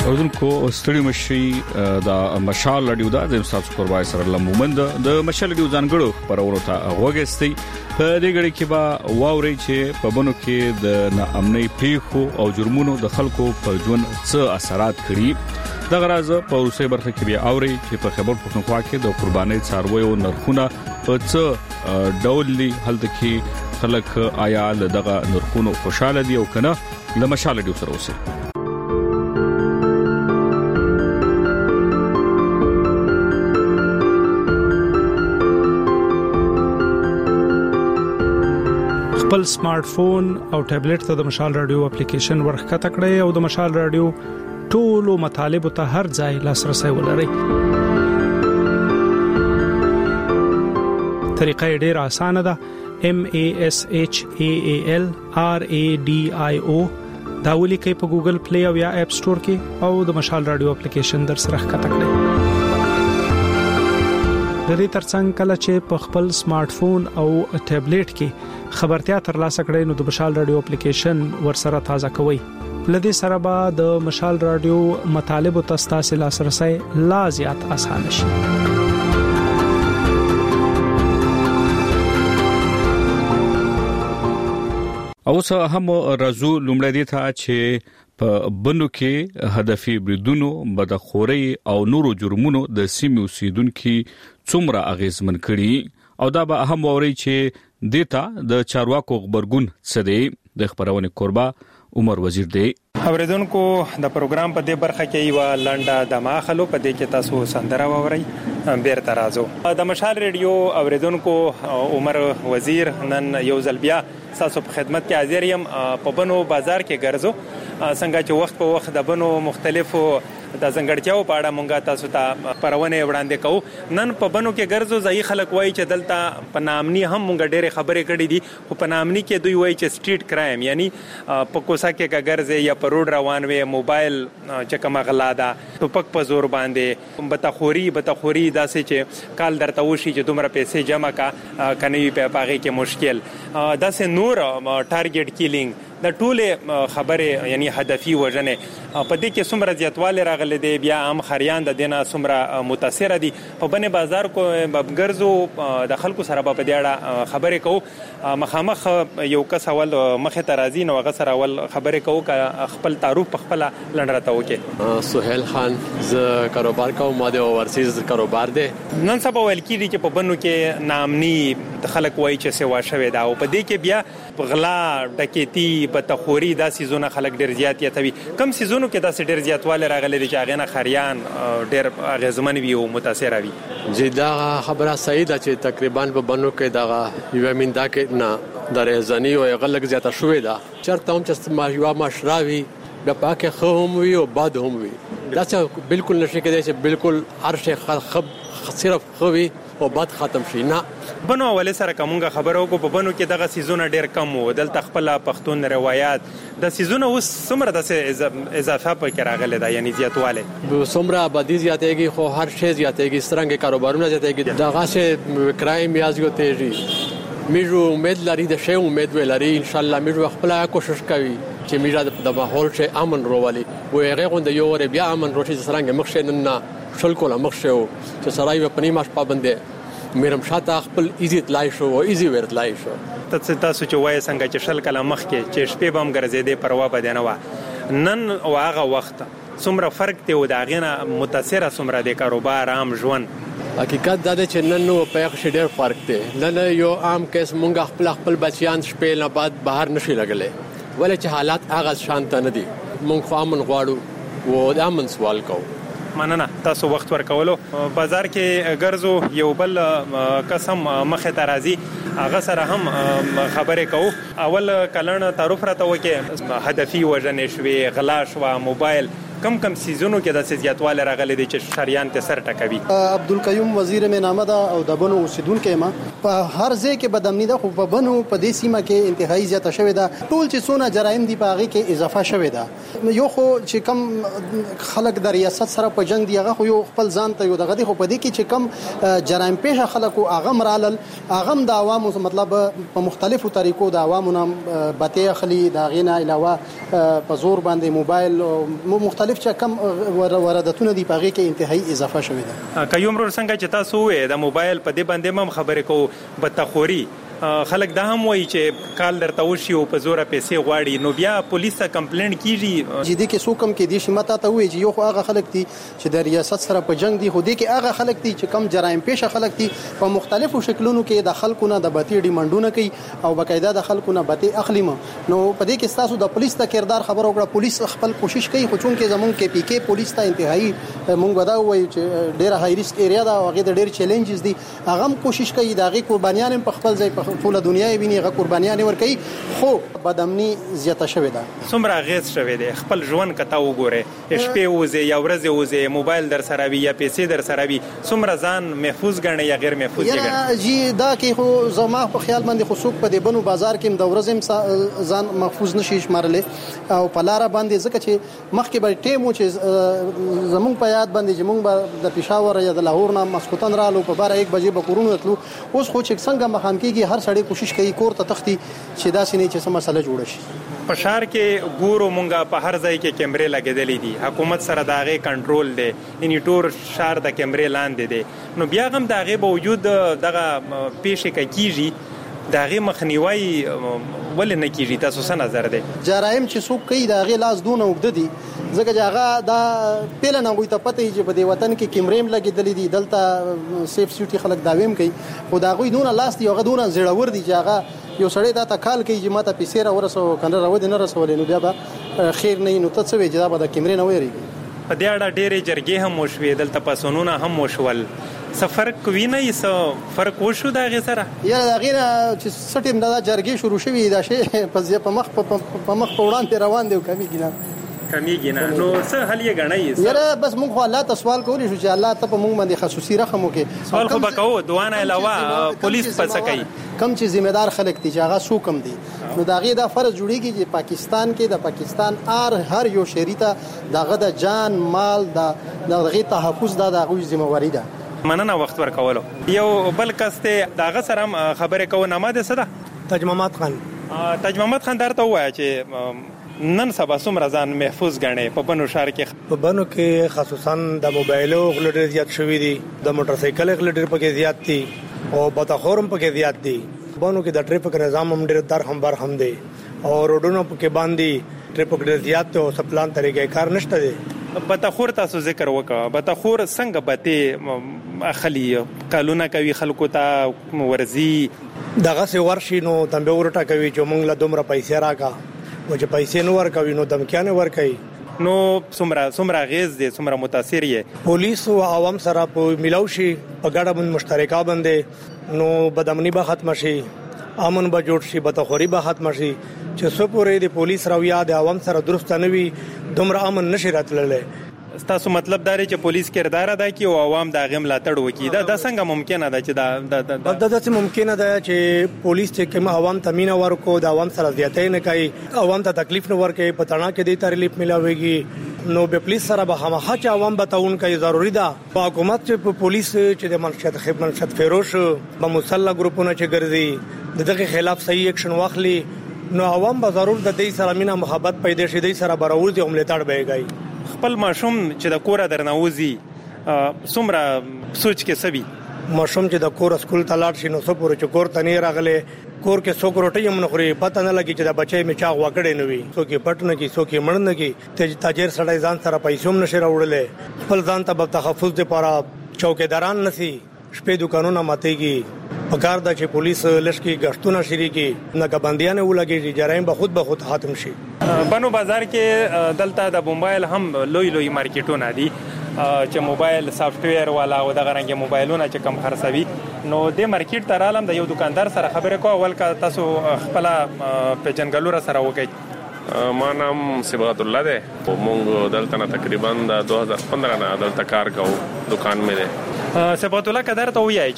اوردونکو ستړي مشي د مشال رادیو د تاسو کوربای سره لمومند د مشال رادیو ځانګړو خبرونه ته وګورئ په دې غړي کې با واوري چې په بنو کې د ناامنۍ پیښو او جرمونو د خلکو په ژوند څه اثرات کړي د غراز په روسي برخه کې بیا اوري چې په خبر پښتونخوا کې د قرباني څارویو نرخونه په څه ډول دي هلته کې خلک آیا دغه نرخونو خوشاله دي او کنه د مشال رادیو سره اوسئ. خپل سمارټ فون او ټابلیټ ته د مشال رادیو اپلیکیشن ورخکته کړئ او د مشال رادیو ټولو مطالب ته هر ځای لاسرسي ولرئ. طریقه ډیره اسانه ده. MASHAAL RADIO دا ولیکئ په ګوګل پلی او یا اپ سٹور کې او د مشال رادیو اپلیکیشن در سره ښکته کړئ. د دې ترڅنګ کله چې په خپل سمارټ فون او ټابلیټ کې خبرتیا ترلاسه کړئ نو د مشال رادیو اپلیکیشن ورسره تازه کوئ. لدې سره به د مشال رادیو مطالب او تاسو لاسرسي لا زیات آسان شي. اوس هم رازو لومړی دی ته چې په بنو کې هدفي بریدونو بدخوري او نورو جرمونو د سیمې اوسیدونکو څومره اغیزمن کړي او دا به هم ووري چې دیتا د چارواکو خبرګون څه دی. د خبرونه قربا عمر وزیر دی. اوریدونکو د پروګرام په دې برخه کې یو لنډه دماخلو په دې کې تاسو سندره ووري بیرته راځو. د مشال رادیو اوریدونکو عمر وزیر نن یو ځل بیا تاسو په خدمت کې حاضر یم. په بنو بازار کې ګرځو څنګه چې وخت په وخت د بنو مختلفو د ځنګړتیاو په اړه مونږه تاسو ته پرونه وړاندې کوو. نن په بنو کې ګرځو ځای خلک وایي چې دلته په نامني هم مونږ ډېرې خبرې کړې دي خو په نامني کې دوی وایي چې سټریټ کرایم یعنی په کوڅه کې ګرځي یا په روډ روان وي موبایل چې کومه غلا ده ټوپک په زور باندې بتخوري داسې چې کال درته وشي چې دومره پیسې جمع کا کني په پاغي کې مشکل داسې نور ټارګټ کیلینګ د ټوله خبره یعنی هدفي وژنه په دې کې څومره زیاتواله راغلي دی. بیا عام خریان د دینه څومره متاثر دي. په بنه بازار کو ګرځو د خلکو سره په دې اړه خبرې کوو. مخامخ یو کس اول مخه ترازی نو غ سره اول خبرې کوو ک خپل تعارف په خپل لنډرته وکي. سہیل خان ز کاروبار کوم ماده اوورسیز کاروبار دی. نن سبا ویل کیږي چې په بنو کې نامني خلک وایي چې سیوا شوی دا او په دې کې بیا غلا ډکیتی بتخوري دا سيزونه خلک ډیر زیات یتوي. کم سيزونو کې دا ډیر زیاتواله راغلي چې هغه نه خریان ډیر غزمن وي او متاثر وي. جی دا خبره صحیح ده چې تقریبا په بنو کې دا یو مندا کې نه درېزنی او غلق زیاته شوې ده. چرته هم چې ما یو مشراوي د پاکه خوم وي او باد هم وي دا څه بالکل نشي کېدای چې بالکل هر شي صرف خوي او باد ختم شي نه. بنو ول سره کومه خبرو کو په بنو کې دغه سيزونه ډیر کم وو. دلته خپل پښتون روایت د سيزونه اوس څومره د اضافه پکې راغله ده یعنی زیاتواله څومره آبادی زیاتېږي خو هر شی زیاتېږي سترنګ کاروبارونه زیاتېږي دغه شی کرایم یازګو تیږي. میجو امید لري د شی امید ولري ان شاء الله میجو خپل کوشش کوي چې میجو د ماحول شي امن روالي و هغه غوند یو ور بیا امن روشي سترنګ مخشن نه شل کوله مخشو چې سړی په پنیماش پابندې میرم شاته خپل ایزی تلای شو او ایزی ورتلای شو. تاسو چې وای څنګه چې شل کله مخ کې چې شپې بم ګرځېدې پروا بده نه و نن او هغه وخت څومره فرق دی او دا غینه متاثر څومره د کاروبار عام ژوند. حقیقت دا چې نن نو په یو ډېر فرق دی. نن یو عام کیس مونږ خپل بچیان شپې نه بعد بهر نشي لګلې ولې چې حالات هغه شانت نه دي. مونږ خو امن غواړو او د امن سوال کوو. مننه تاسو وخت ورکولو. بازار کې ګرځو یو بل قسم مخه ترازی هغه سره هم خبرې کوو. اول کلن تعارف راته وکي هدفي وژنې شوي غلا شو موبایل کم سيزونو کې د زیاتواله راغلي دي چې شریان ته سر ټکوي. عبدالقیوم وزیر مې نامه ده او د بنو اوسیدونکو ما په هر ځای کې بدامني ده خو په بنو په دې سیمه کې انتهایی زیاته شوې ده. ټول چې څونه جرایم دي په هغه کې اضافه شوې ده. یو خو چې کم خلک د ریاست سره په جنگ دی هغه خو یو خپل ځان ته یو دغه خو په دې کې چې کم جرایم پېښه خلکو هغه مرالل هغه د عوامو مطلب په مختلفو طریقو د عوامو نام بته خلی دا غینه علاوه په زور باندې موبایل مختلف مخالف چې کم وارداتونه دي په هغه کې انتهایی اضافه شوې ده. کيوم ور څنګه چې تاسو وې د موبایل په دې باندې هم خبرې کوو بتخوري خلک دا هم وایي چې کال درته وشي او په زوره پیسې غواړي نو بیا پولیس ته کمپلینټ کیږي. جدي کې څوک هم کې دي چې ماته ته وایي چې یو خو هغه خلک دي چې د ریاست سره په جنگ دي خو دې کې هغه خلک دي چې کم جرایم پیشه خلک دي په مختلفو شکلونو کې د خلکو نه د بتی ډیمانډونه کوي او باقاعده د خلکو نه بتی اخلي. نو په دې کې تاسو د پولیس ته کردار خبر وکړه پولیس خپل کوشش کوي خو چون کې زمونږ کې پی کې پولیس ته انتهایی مونږ ودا وایي چې ډېر های ریسک ایریا دا او هغه د ډېر چیلنجز دي هغه هم کوشش کوي د هغه قربانیان په خپل ځای په ټوله دنیا یې هغه قربانیان ورکوي خو بدامني زیاته شوې ده. څومره غیز شوې ده خپل ژوند کته وګوره شپې وځي یا ورځې وځي موبایل در سره وي یا پیسې در سره وي څومره ځان محفوظ ګڼي یا غیر محفوظ ګڼي؟ جی دا کې خو زما په خیال باندې خو څوک په دې بنو بازار کې د ورځې ځان محفوظ نشي شمارلې او په لار باندې ځکه چې مخکې به ټیم چې زمونږ په یاد باندې چې مونږ د پېښور یا د لاهور نه مسکوتن رالو په 12 بجې به کورونو تلو اوس خو چې څنګه مخام کېږي هر سړی کوشش کوي کور ته تختی چې دا سینې چې سم مسله جوړ شي. په شهر کې ګورو مونږه په هر ځای کې کیمرې لګېدلې دي حکومت سره داغه کنټرول دی یعنی ټول شهر د کیمرې لاندې دی نو بیا هم داغه باوجود دغه پیښه کیږي داغه مخنیوي ولې نه کیږي تاسو څه نظر دی؟ جرایم چې څوک کوي داغه لاس دونه وګد دي ځکه چې هغه دا پیله نه وي ته پته چې په دې وطن کې کیمرې لګېدلې دي دلته سیف سیټي خلک داویم کوي خو دا غوي دونه لاس دی هغه دونه زړور دي چې هغه یو سړی دا تکال کوي چې ماته پیسې را ورسو کنه راو دي نه رسولې نو بیا به خیر نه نو ته څه وی چې دا به د کیمرې نه وېریږي. په دې اړه ډېرې جرګې هم وشوې دلته پاسونونه هم وشول سفر کوي نه یې فرق وشو دا غي سره یا دا غیر چې سټیم دا جرګې شروع شوې دا شی په مخ په وړاندې روان دی کمیږي نه نو څه حل یې غنئ یاره بس موږ خو الله ته سوال کولی شو چې الله ته په موږ باندې خصوصي رحم وکړي سوال خو وکاو دوانه علاوه پولیس پس کوي کم چې ذمہ دار خلک دي چې هغه سو کم دي نو دا غي دا فرض جوړیږي چې پاکستان کې د پاکستان هر یو شهری ته دغه د جان مال دغه تحفظ دا د غوي ذمہ واری ده. مننه وخت ورکولو. یو بل کسته دغه سره خبرې کوو نامه ده صدا تجمعات خان تجمعات خان درته وایي چې نن سبا څومره ځان محفوظ غني په بنو شهر کې په بنو کې خصوصا د موبایلو غلډر زیات شوې دي د موټر سایکل غلډر پکې زیات دي او بتخورم پکې زیات دي. بنو کې د ټریفیک نظام هم ډېر درهم برهم دي او روډونو پکې باندې ټریفیک ډېر زیات او سپلان طریقې کار نشته دي. بتخور تاسو ذکر وکړه بتخور څنګه بته اخلي قانون کوي خلکو ته ورزي دغه سي ورشي نو تنبه ورټا کوي چې مونږ له دومره پیسې راکا و چې پیسې نو ورکوي نو دمکیانه ورکوي نو څومره غیز دي څومره متاثر یې پولیس او عوام سره په ملاوشي په ګډه من مشترکا باندې نو بدامنی به ختم شي امن به جوړ شي بتخوري به ختم شي چې سپورې د پولیس رویا د عوام سره درست نه وي دومره امن نشي راتللې. تاسو مطلب دا چې پولیس کردار ادا کوي او عوام دا غم لاتړ وکي دا څنګه ممکنه ده چې دا څه ممکنه ده چې پولیس چې کوم عوام تامین ورکو د عوام سره زیاتې نه کوي عوام ته تکلیف نه ورکي پتانا کې د ترلیف ملاويږي نو به پولیس سره به هماخه چې عوام بتاون کوي ضروری ده په حکومت چې پولیس چې د منشد خدمت فیروش په مسلح ګروپونو چې ګرځي دغه خلاف صحیح اکشن واخلي نو عوام به ضرور د دې سره مینه محبت پیدا شي د سره براوز د عملتاړ بهګي. خپل ماشوم چې د کوره درنوزي څومره سوچ کې سبي ماشوم چې د کور سکول ته لاړ شي نو څو پورې چې کور ته نه راغله کور کې څوک روټي هم نه خوري پته نه لګي چې دا بچي می چاغ وکړي نه وي څوک یې پټ نه کی څوک یې مړ نه کی تاجر سړی ځان سره پیسې هم نشي راوړلې خپل ځان ته تحفظ لپاره چوکیداران نسی شپې دکانونه ماتيږي پکار دا چې پولیس لشکي غشتونه شری کی ناګبندیانه ولګي جرایم به خود ختم شي. بنو بازار کې دلته د موبایل هم لوی مارکیټونه دي چې موبایل سافټویر والا او د غرنګ موبایلونه چې کم خرڅوي نو د مارکیټ تر عالم د یو دکاندار سره خبرې کوه ول کا تاسو خپل پیجنګلور سره وکړي. ما نام صبغت الله ده مونږ دلته نه تقریبا د 2015 نه دلته کار کوو دکان مې ده. صبغت الله قدر ته وایي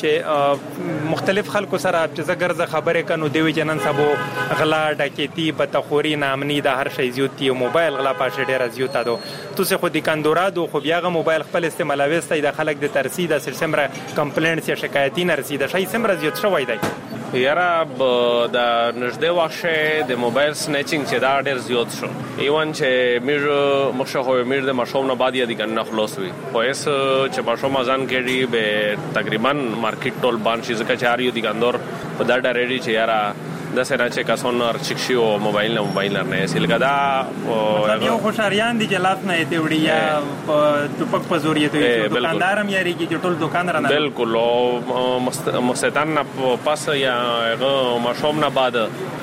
چې مختلف خلکو سره چې زګرزه خبرې کنو دی جنن سبو غلا ډکېتی بتخوري نامني د هر شي زیوتی او موبایل غلا پاشه ډیر زیوتا دو تو څه خو د کاندورادو خو بیاغه موبایل خپل استعمالوي ستای د خلک د ترسید د سلسمره کمپلینټ یا شکایتي نه رسیده شي سمره زیات شوی دی. یاره د نږدې وخت د موبایل سنیچینګ چې دا ډېر زیات شو ایوان چې میر مخشه خو میر د مشوم نه بعد یا د کنه خلاص وي خو اس چې مشوم ازان کېږي به تقریبا مارکیټ ټول بان شي ځکه چې اړ یو دکاندار په دا ډېری چې یاره د سره چې کسون ارچکشي او موبایل نه سیلګدا یو خوشاریان دي چې لاس نه ایته وړي یا ټوپک په زور یې ته دکاندارم یاري کې ټول دکان رانه بالکل او مستان نه پاس یا مشوم نه بعد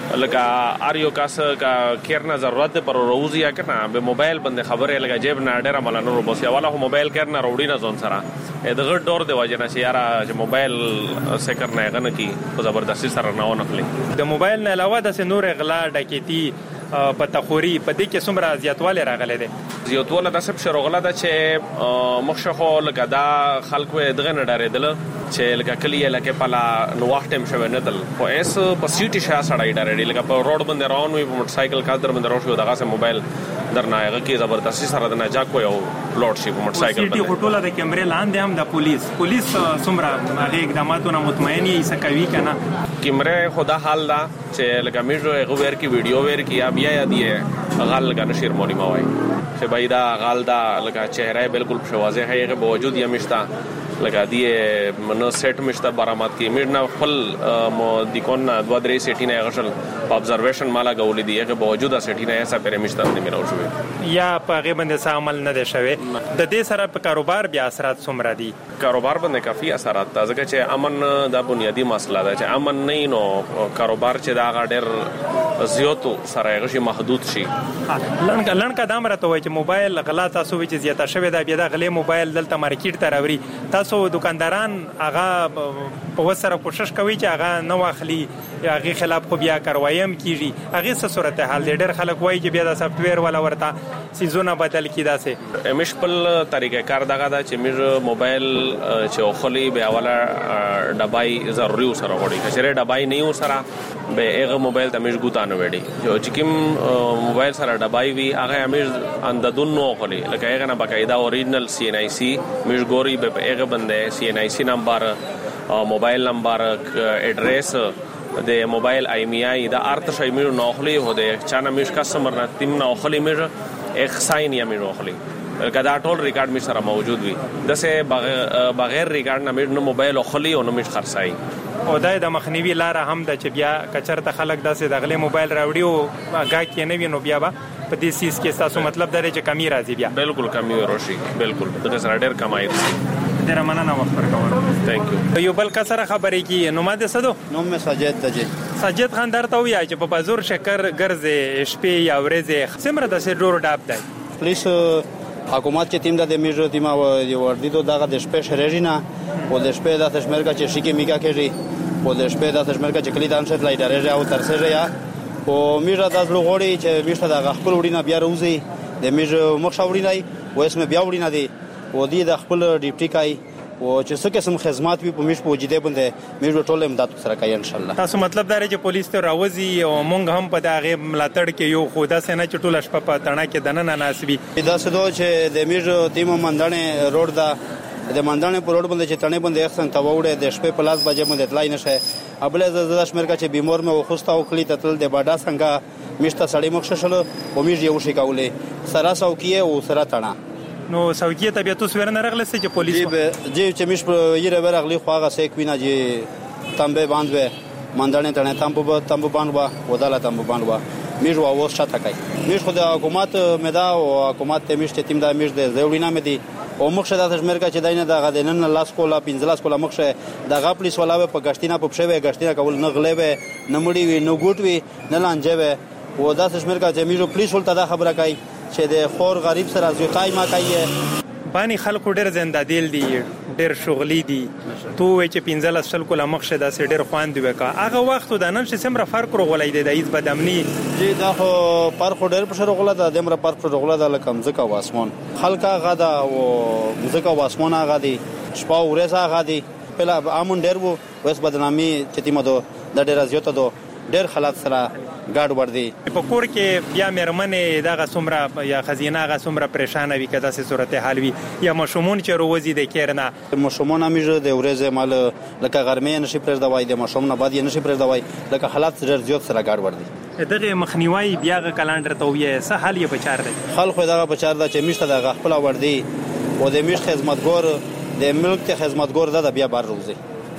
لکه اریو کاس کا کیرنا ضرورت پر روزي یا کنه به موبایل باندې خبره لګا جیب نه ډیر ملانو بس والا هو موبایل کیرنا روړی نه ځون سره دغه ډور دی واجنه چې یاره چې موبایل سکر نه غنه کی په زبردستی سره نه ونخلي د موبایل نه علاوه د نور اغلا ډکېتی په تخوري په دې کې څومره زیاتواله راغله ده زیاتواله د سب شروغله ده چې مخشخو لکه دا خلکو دغه نه ډارېدل چې لکه کلی لکه پلا نو وخت هم شوه نه دل خو اس په سیټي شا سړی ډارېدل لکه په روډ باندې روان وي په موټر سایکل کار باندې روان شو دغه سه موبایل درناغه کې زبردستی سره د نجا کو یو لوډ شي په موټر سایکل باندې سیټي هټوله د کیمرې لاندې هم د پولیس څومره هغه اقداماتونه مطمئنی سکوي کنه کیمرې خدا حال دا چې لکه میرو هغه ور کی ویډیو ور کی بیا یا دی غال لگا نشیر مونی موای چې بایدا غال دا لکه چهره بالکل واضح ہے هغه باوجود یې مشتا لگا دی منو سیټ مشتا برآمد کی میرنا خپل مو د کون دوا درې سیټی نه غشل په ابزرویشن مالا غولې دی هغه باوجود سیټی نه ایسا پر مشتا نه میراو شوی یا په هغه باندې عمل نه دی شوی د دې سره په کاروبار بیا اثرات څومره دي کاروبار باندې کافی اثرات ځکه چې امن د بنیادی مسله ده چې امن نه نو کاروبار چې دا غډر زیاتو سره غشي محدود شي لنکا دام راته وای چې موبایل غلا تاسو وی چې زیاته شوی دا بیا د غلې موبایل دلته مارکیټ ته راوړي تاسو دکانداران هغه په وسره کوشش کوي چې هغه نو اخلي هغه خلاف خو بیا کاروایم کیږي هغه څه صورت حال ډېر خلک وایي چې بیا د سافټویر ولا ورته سيزونه بدل کی داسې مشپل طریقې کار دغه دا چې میر موبایل چې خولي به اوله ډبای ضروري سره وړي کچره ډبای نه سره به هغه موبایل ته مش ګوتانه وړي چې کوم موبایل سره ډبای وی هغه امیر انددون نو خولي لکه هغه نه باقاعده اوریجنل CNIC مش ګوري به هغه باندې CNIC نمبر موبایل نمبر ایڈریس د موبایل IMEI دا ارت شای میر نو خولي هو د چانه مش کسٹمر نه تیم نو خولي میر ایک ساين یا میر نو خولي کدا ټول ریکارډ می سره موجود وي دسه بغیر ریکارډ نه میر نو موبایل خولي او نو مش خرڅای او د مخنیوي لار هم د چې بیا کچرته خلک داسې د غلې موبایل راوړي او گا کې نه وینو بیا په دې سیس کې تاسو مطلب درې چې کمی راځي بیا بالکل کمی ورشي بالکل دغه سره ډېر کمای ډېر مننه وخت ورکوم ثانک یو یو بل کسره خبرې کی نو ماده سدو نو مې ساجد دجه ساجد خان درته ویا چې په بازار شکر ګرځي شپې یا ورځې سمره د سډور ډاپ دی پولیس حکومت چې تیم د میجو تیم او وردی ته دغه د شپې شریجینا او د شپې د تشمیر کا چې شي کې میګه کوي او د شپې د تشمیر کا چې کلی دان شت لای درې او ترسه یا او میجا د زلو غوړي چې میشته د خپل وړي نه بیا روزي د میجو مخ شاوړي نه او اسمه بیا وړي نه دی او دی د خپل ډیپټي کوي او چې څه قسم خدمات وي په میش پوجیده باندې میجو ټول امداد سره کوي ان شاء الله تاسو مطلب دا چې پولیس ته راوځي او مونږ هم په دغه ملاتړ کې یو خودا سينه چټول شپه په تڼا کې دنه ناسبي دا سدو چې د میجو تیم مندانه روډ دا د مندانه په روډ باندې چې تڼې باندې احسن تا وړه د شپې په لاس بجې باندې تلای نشه ابل ز شمیر کا چې بیمار مې خوستا او کلی تل د باډا څنګه میشته سړی مخ ششلو او میج یو شي کولې سرا سو کیه او سرا تڼا نو سوګي ته بیا تاسو ورنه رغله چې پولیس جی چې مش یره ورغلی خو هغه سې کوینه چې تمبه باندې مندانه تنه تمبو باندې وداله تمبو باندې میج واو شاته کوي میج خو د حکومت مدا او حکومت ته میش تیم دا میج د زوړینا مدي او مخشه د تشمیر کا چې داینه دغه دنن لاس کولا 15 کولا مخشه دغه پولیس ولاوه په غشتینا په پښوی غشتینا کول نه غلې نه مړی وی نه ګوټ وی نه لانجه و د تشمیر کا چې میجو پولیس ولته دا خبره کوي چې د خور غریب سره زیاتای ما کوي باندې خلکو ډېر زنده دل دي ډېر شغلي دي تو چې 15 کولا مخشه د سډر خوان دی وکا هغه وخت د نن چې سمره فرق روغلای دی د هیڅ بدامنی جی دا خو فرق ډېر په شروغله د دمر فرق روغله د لکم زکه واسمون خلکا غدا او زکه واسمون هغه دي شپه ورځ هغه دي په امون ډېر وو وس بدنامي چې تیمه دو د ډېر زیاته دو ډېر خلک سره ګاډ ور دي. په کور کې بیا مېرمنې دغه څومره یا خزینه هغه څومره پریشان وي کدا سه صورتحال وي یا مشمون چې روزي د کېرنا مشمون همیشه د ورځې مال لکه ګرمي نشي پرې دوای د مشمون نه بعد نشي پرې دوای لکه حالات ډېر زیات سره ګاډ ور دي. دغه مخنیوي بیا غ کلندر ته وي څه حل یې بچار دی. حل خو دغه بچار دا چې میشته دغه خپل ور دي او د میش خدمتګار د ملک ته خدمتګار دا بیا بار روزي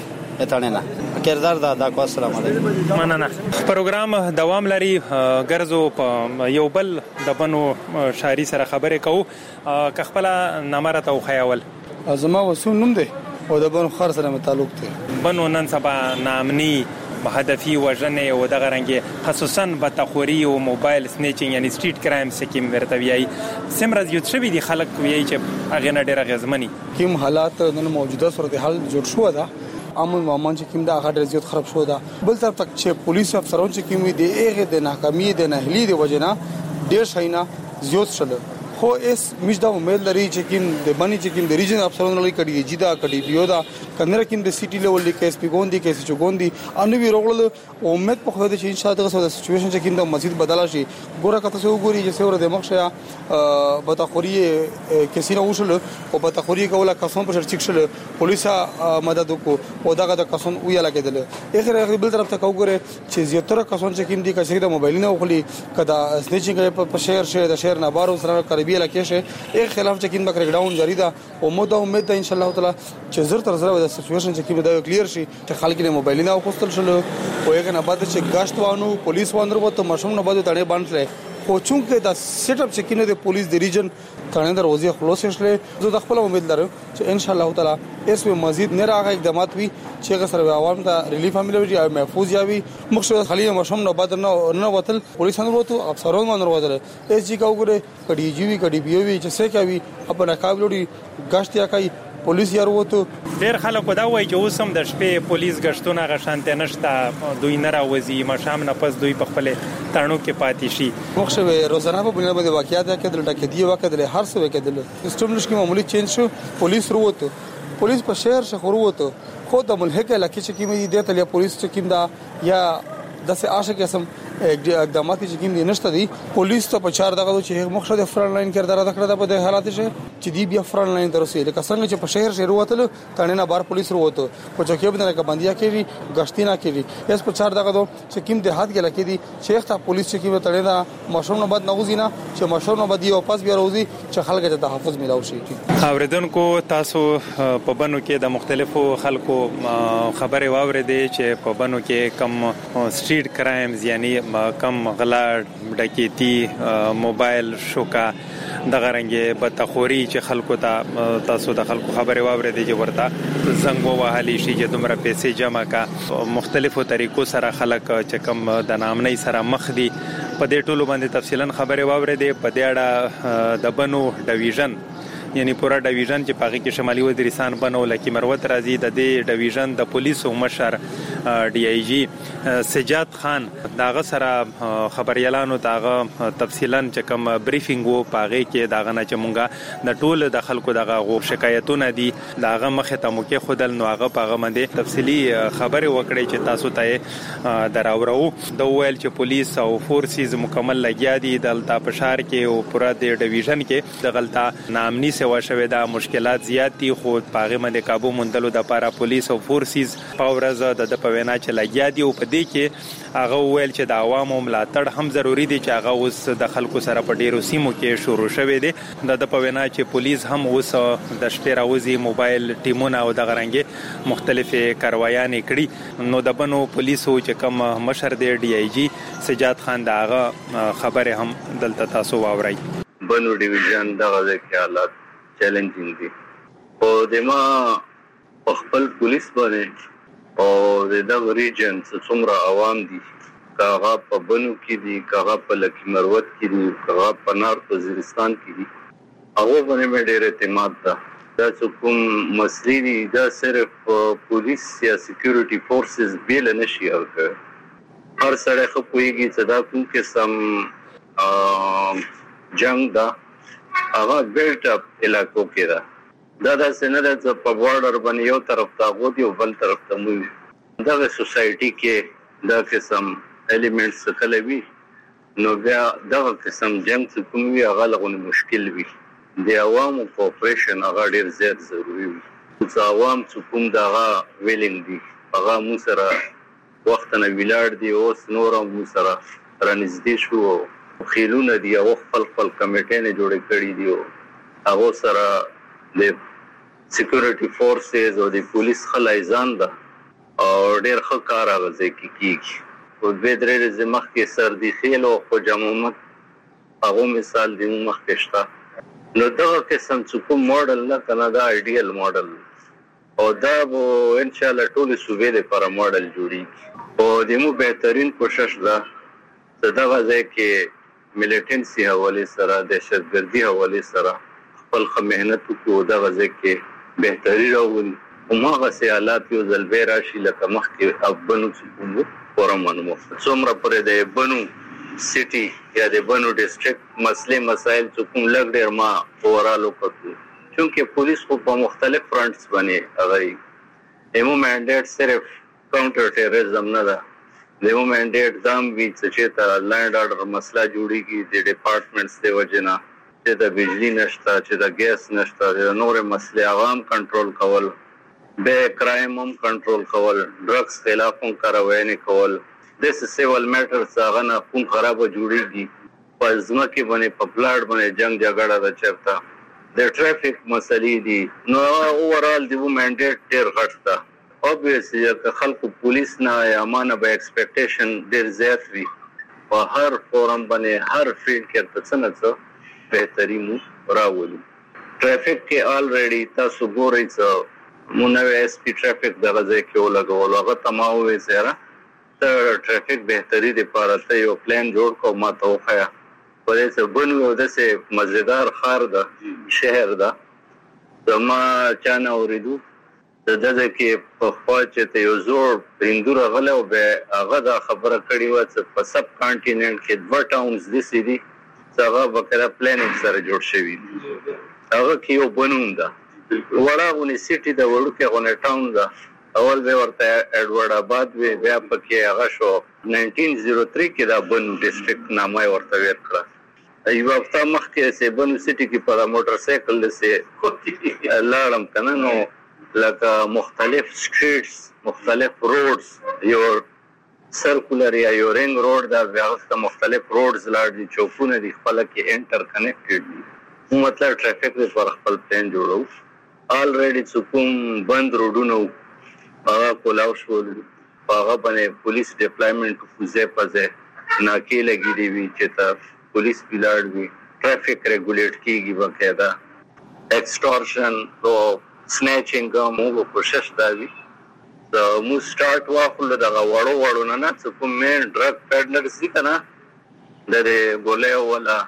اتانه نه کردار دا کو السلام علیکم مننه. پروګرام دوام لري ګرځو په یو بل د بنو شاعري سره خبرې کوو ک خپل نمبر ته خیاول ازما وسون نوم دی او د بنو خر سره تعلق دی. بنو نن سبا نامني هدفي وژنې او دغه رنګ خصوصا بتخوري او موبایل سنیچینګ یعنی سټریټ کرایم سکیم ورته ویي سمرز یو څه دي خلک ویي چې هغه نه ډیره غزمنی کوم حالات نن موجوده صورتحال جوړ شو ده امن معاملې چې کوم دا غټ زیات خراب شو ده. بل طرف تک چې پولیس افسرون چې کوم دي هغه د ناکامۍ د نهلي د وجنه ډیر شینا زیات شله خو اس مجدا امید لري چې کوم د بني چې کوم د ریجن افسرون لري کډي جدا کډي پیودا کنه کوم د سيټي لیول لیک اس پی ګوندي کیسه چګوندي انو وی روغل امید په خو د چې ان شاء الله د سچويشن چې کوم د مسجد بدلا شي ګوره کته سو ګوري چې سور د مخشه بتخوري کیسه وشل او بتخوري کوله قسم پر چک شل پولیس مدد کو او دغه د قسم ویا لګیدل اخر بل طرف ته وګوره چې زیاتره قسم چې کوم دي کښه د موبایل نه وخلی کدا سنیچینګ په شهر شه د شهر نه بارو سره بیا لکه ایک خلاف چې کین بکر ګراوند جاری ده او موده امید ده ان شاء الله تعالی چې زر تر زر د سچويشن چې کین دا کلیر شي چې خلک له موبایل نه اوستل شل او یې نه بعد چې گاشت وانو پولیس وانر وته مشوم نه بعد تړې باندې خو چونکه دا سیټ اپ چې کین د پولیس د ریجن تړې دروازې خلاص شلې زه د خپل امید لرم چې ان شاء الله تعالی اس په مزید نه راغی اقدامات وي چې غسر عوام ته ریلیف عملوي او محفوظ یاوي مقصد خلی مشوم نه بعد نه وتل پولیس نه وته افسرون باندې وتل اس جی کا وګره کډي جیوي کډي بیوي چې څه کوي خپل قابلوړي گشت یا کوي پولیس یار وته ډیر خلک دا وایي چې اوس هم د شپې پولیس غشتونه غشانته نشته دوی نه راوځي مشام نه پس دوی په خپل تړنو کې پاتې شي مخشه روزانه په بنیاد باندې واقعیت کې د ټاکدي وخت د هر څه کېدل سیستم نشي معمولی چینج شو پولیس وروته پولیس په شهر څخه وروته خو د ملحق علاقې چې کیمه دي ته پولیس چې کیم دا یا داسې عاشق قسم اقدامات چې کوم دي نشته دي پولیس ته په چار دغه چې مخشه د فرنٹ لاین کردار ادا کړی دا په حالات شه چې دی بیا فرنٹ لاین ترسي لکه څنګه چې په شهر شروع وتل تانه نه بار پولیس وروته په چوکۍ باندې کې باندیا کېږي غشتینا کېږي اس په چار دغه چې کوم د هات کې لکه دي شیخ ته پولیس چې کوم تړي دا مشروع نه بعد نغوزینا چې مشروع نه بعد یو پاس بیا روزي چې خلک ته تحفظ ملاو شي. اوریدونکو تاسو په بنو کې د مختلفو خلکو خبره واورېدې چې په بنو کې کم سټریټ کرایمز یعنی کم غلا ډکیتی موبایل شوکا دغه رنګه بتخوري چې خلکو ته تاسو د خلکو خبره واورېدې چې ورته زنګ وهالي شي چې دومره پیسې جمع کا مختلفو طریقو سره خلک چې کم د نامنۍ سره مخ دي په دې ټولو باندې تفصیلا خبره واورېدې په دې اړه د بنو ډیویژن یعنی پورا ډیویژن چې پاګه کې شمالي وزیرستان بنو لکه مروت راځي د دې ډیویژن د پولیسو مشر ډي آی جی سجاد خان داغه سره خبريالانو داغه تفصیلا چې کوم بریفینګ وو پاګه کې داغه نه چې مونږه د ټول د خلکو دغه غو شکایتونه دي داغه مخه ته مو کې خودل نو هغه پاګه باندې تفصیلی خبره وکړي چې تاسو ته دراورو د ویل چې پولیس او فورسز مکمل لګیا دي دلته په شهر کې او پورا د ډیویژن کې د غلطه نامني سوا شوه دا مشکلات زیات دي خو پاغه باندې قابو مندلو د پارا پولیس او فورسز پاورز د پوینا چې لګیا دي او په دې کې هغه ویل چې د عوامو ملاتړ هم ضروری دي چې هغه اوس د خلکو سره په ډیرو سیمو کې شروع شوه دي د پوینا چې پولیس هم اوس د شپې راوځي موبایل ټیمونه او د غرنګي مختلفه کاروایانې کړي نو د بنو پولیسو چې کوم مشر دی ډي آی جی سجاد خان داغه خبره هم دلته تاسو واورئ. بنو ډیویژن دغه ځکه حالات چیلنجینګ دي او دما خپل پولیس باندې او د ریجن څومره عوام دي کاغه په بنو کې دي کاغه په لکی مروت کې دي کاغه په نارت وزیرستان کې دي هغه باندې ډېر اعتماد ده دا کوم مسلې دي دا صرف پولیس یا سکیورټي فورسز بیل نشي او هر سره خو کویږي چې دا کوم قسم جنگ دا هغه بیلټ اپ علاقو کې دا د سینره په بورډر باندې یو طرف ته غوډي او بل طرف ته مو دا سوسایټي کې دا قسم الیمنټس کله وي نو بیا دغه قسم جنگ چې کوم وي هغه لغونه مشکل وي د عوامو کوپریشن هغه ډیر زیات ضروری وي چې عوام چې کوم دغه ویلینګ دي هغه مو سره وخت نه ویلاړ دي او نور مو سره رانږدې شو خیلونه دي او خپل کمیټې نه جوړې کړې دي هغه سره د سکیورټي فورسز او د پولیس خلایزان ده او ډیر ښه کار راځي کیږي او د درې زمخ کې سر دي خیل او خجامت هغه مثال دی مخ کې شته نو دا قسم چې کوم موډل نه کنه دا ایډیال موډل او دا وو ان شاء الله ټول صوبې لپاره موډل جوړیږي او دمو بهترین کوشش ده دا غځي کې ملیټنسي حواله سره دهشتګردي حواله سره خپل مهنت کو دا غځي کې بهتري راول او هغه سیالات یو ځل راشي لکه مخ کې افغانو څخه ورمنو څومره پرې د بنو سټي یا د بنو ډیسټریکټ مسلې مسائل چې کوم لګ ډیر ما اورالو کوي چونکه پولیس په مختلف فرنټس باندې هغه ایمو منډیټ صرف کاونټر ټیرریزم نه ده دیمو منډیټ دام وی چې ته لینډ آرډر مسله جوړیږي د ډپارټمنټس دی وجنه چې د بجلی نشته چې د ګیس نشته د نور مسلې عوام کنټرول کول به کرایم هم کنټرول کول ډرګز خلاف هم کاروایی نه کول د سیویل میټرز هغه نه کوم خراب جوړیږي په ځمکه باندې په پلاټ باندې جنگ جګړه ده چرته د ټریفیک مسلې دي نو اوورال دی منډیټ ډیر غټ ده obviously که خلکو پولیس نه امانه به ایکسپیکټیشن ډیر زیات وي په هر فورم باندې هر فیلډ کې څه بهتري مو راولي ټریفیک کې الریډي تاسو ګورئ چې مونږه اس پی ټریفیک دغه ځای کې ولګول هغه تماوي سره ته ټریفیک بهتري لپاره ته یو پلان جوړ کو ما ته وخیا په دې څه بنو دسه مزیدار خار ده شهر ده زما چانه اوریدو دغه کې په خواچ ته یو زور پریندور غلو به هغه دا خبره کړې و چې په سب کانټیننټ کې دوه ټاونز دي سي دي هغه وکړه پلانینګ سره جوړ شوی هغه کې یو بنوم ده وړاغونی سټي د وړو کې غونه ټاون ده اول به ورته اډورډ آباد وی بیا پکې هغه شو 1903 کې دا بنو ډیسټریکټ نامه ورته ورکړه یو هفته مخکې سه بنو سټي کې په موټر سایکل سه لاړم کنه نو لکه مختلف سټریټس مختلف روډز یو سرکولر یا یو رنګ روډ دا بیا مختلف روډز لاړ دي چوکونه دي خپل کې انټر کنیکټډ دي مطلب ټریفیک لپاره خپل پلان جوړو الریډي څوک بند روډونو هغه کولاو شو هغه باندې پولیس ډیپلایمنٹ کوزه پځه ناکي لګی دی وی چې تا پولیس پیلاړ وی ټریفیک ریګولیټ کیږي بقاعده ایکسټورشن او سنیچینګ مو کوشش دا وی مو سٹارټ واخل دغه وړو نه څه کوم مین ډرګ پیډلرز دي کنه د ګولې ولا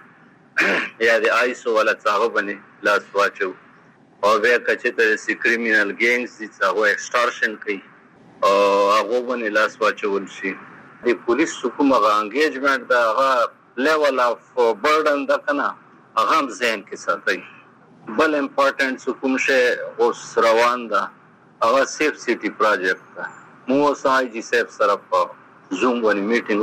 یا د آیسو ولا څاغه باندې لاس واچو او بیا کچې ته سی کریمینل ګینګز دي څاغه ایکسټورشن کوي او هغه باندې لاس واچول شي د پولیس حکومت انګیجمنٹ دا هغه لیول اف برډن دا کنه هغه هم ذهن کې ساتي بل امپورټنٹ کوم شی اوس روان ده هغه سیف سټي پروجیکټ ده مو سای جی سیف سره په زوم باندې میټینګ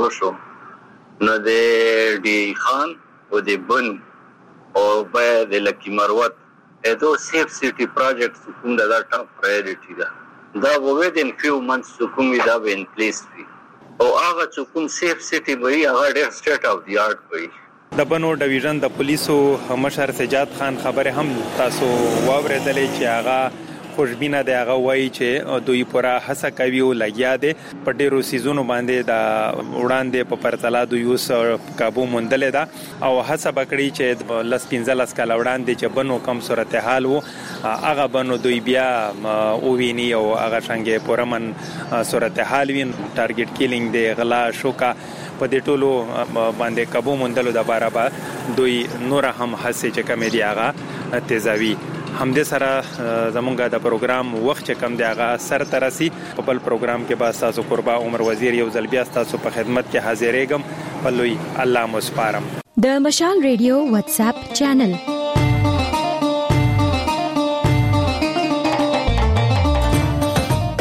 وشو نو د ډي خان او د بن او په د لکی مروت اته سیف سټي پروجیکټ کوم دا ټاپ پرایورټي ده دا وویدن فیو منثس کوم دا به ان پلیس وي او هغه کوم سیف سټي وي هغه ډېر سټیټ اف دی آرټ وي د بنو ډیویژن د پولیسو مشر سجاد خان خبره هم تاسو واوریدلې چې هغه خوشبینه دی هغه وایي چې دوی پورا هڅه کوي او لګیا دي په ډیرو سیزونو باندې د وړاندې په پرتلا دوی اوس قابو مندل ده او هڅه وکړي چې لس 15 کال وړاندې چې بنو کم صورتحال وو هغه بنو دوی بیا او ویني او هغه څنګه پورمن صورتحال وین ټارګټ کیلینګ دی غلا شوکا په دې ټولو باندې قابو مندلو د بارابا دوی نور هم هڅه چې کمی دی هغه تیزاوي همدې سره زمونږ د پروګرام وخت چې کم دی هغه سر ترسي په بل پروګرام کې با تاسو قربا عمر وزیر یو ځل بیا تاسو په خدمت کې حاضرېږم په لوی الله مسپارم د مشال ریډیو واتس اپ چینل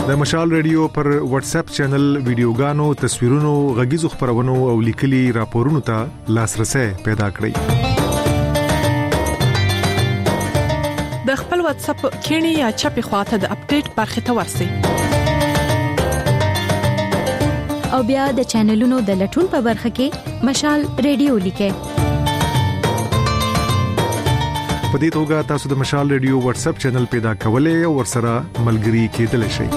د مشال ریډیو پر واتس اپ چینل ویډیوګانو، تصویرونو، غږیزو خبرونو او لیکلي راپورونو ته لاسرسي پیدا کړئ. د خپل واتس اپ کینی یا چپی خواته د اپډیټ برخه ته ورسئ. او بیا د چینلونو د لټون په برخه کې مشال ریډیو لیکئ. په دې توګه تاسو د مشال ریډیو واتس اپ چینل پیدا کولای او ورسره ملګري کېدلی شئ.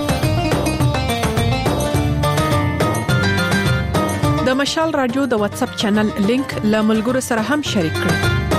د مشال رادیو د واتس اپ چینل لینک له ملګرو سره هم شریک کړئ.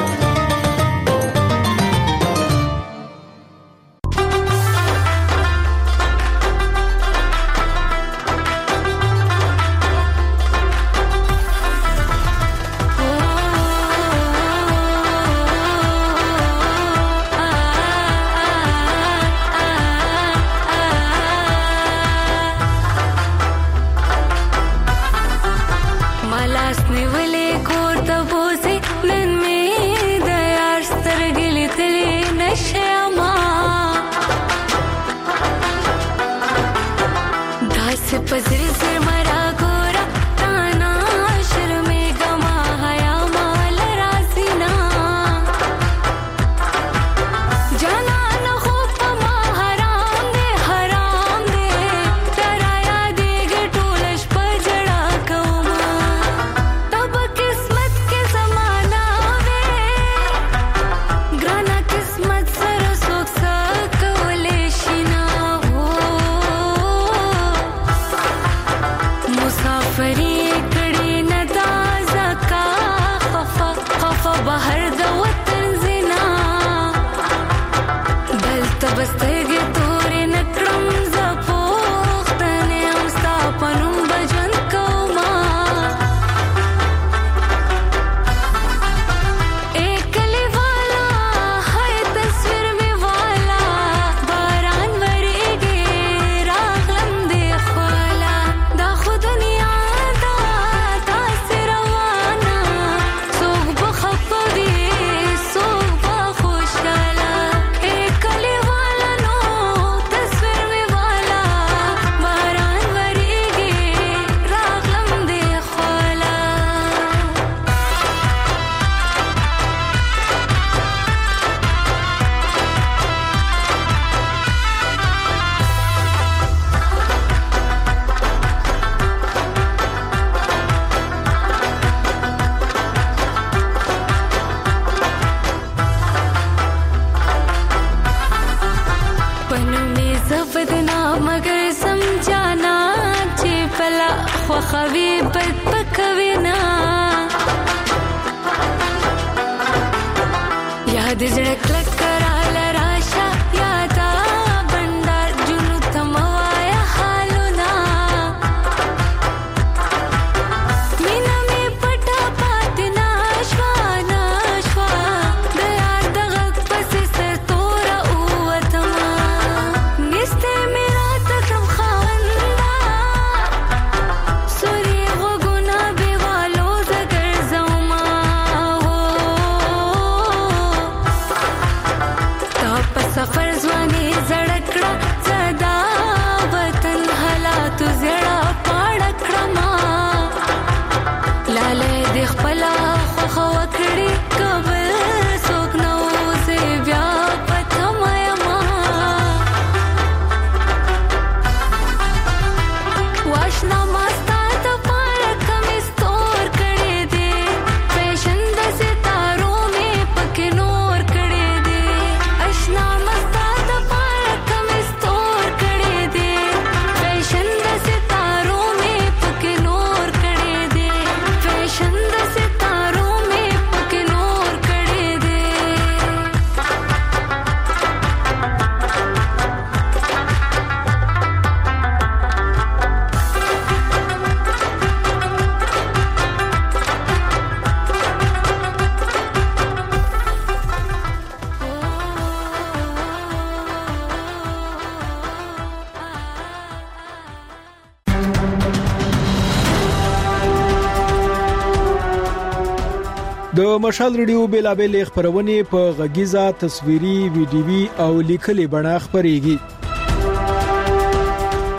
د مشال ریډیو بیلابل خبرونه په غږیزه، تصویري، ویډیوي او لیکلي بڼه خبريږي.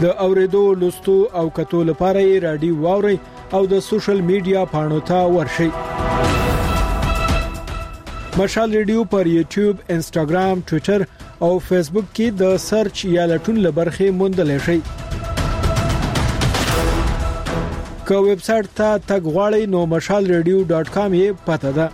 د اوریدو لوستو او کتو لپاره رادیو واوري او د سوشل میډیا پاڼو ته ورشئ. مشال ریډیو پر یوټیوب، انسټاګرام، ټوئیټر او فیسبوک کې د سرچ یا لټون لبرخه موندل شي. که ویب سټ ته تګ غواړئ نو mashalradio.com یې پته ده.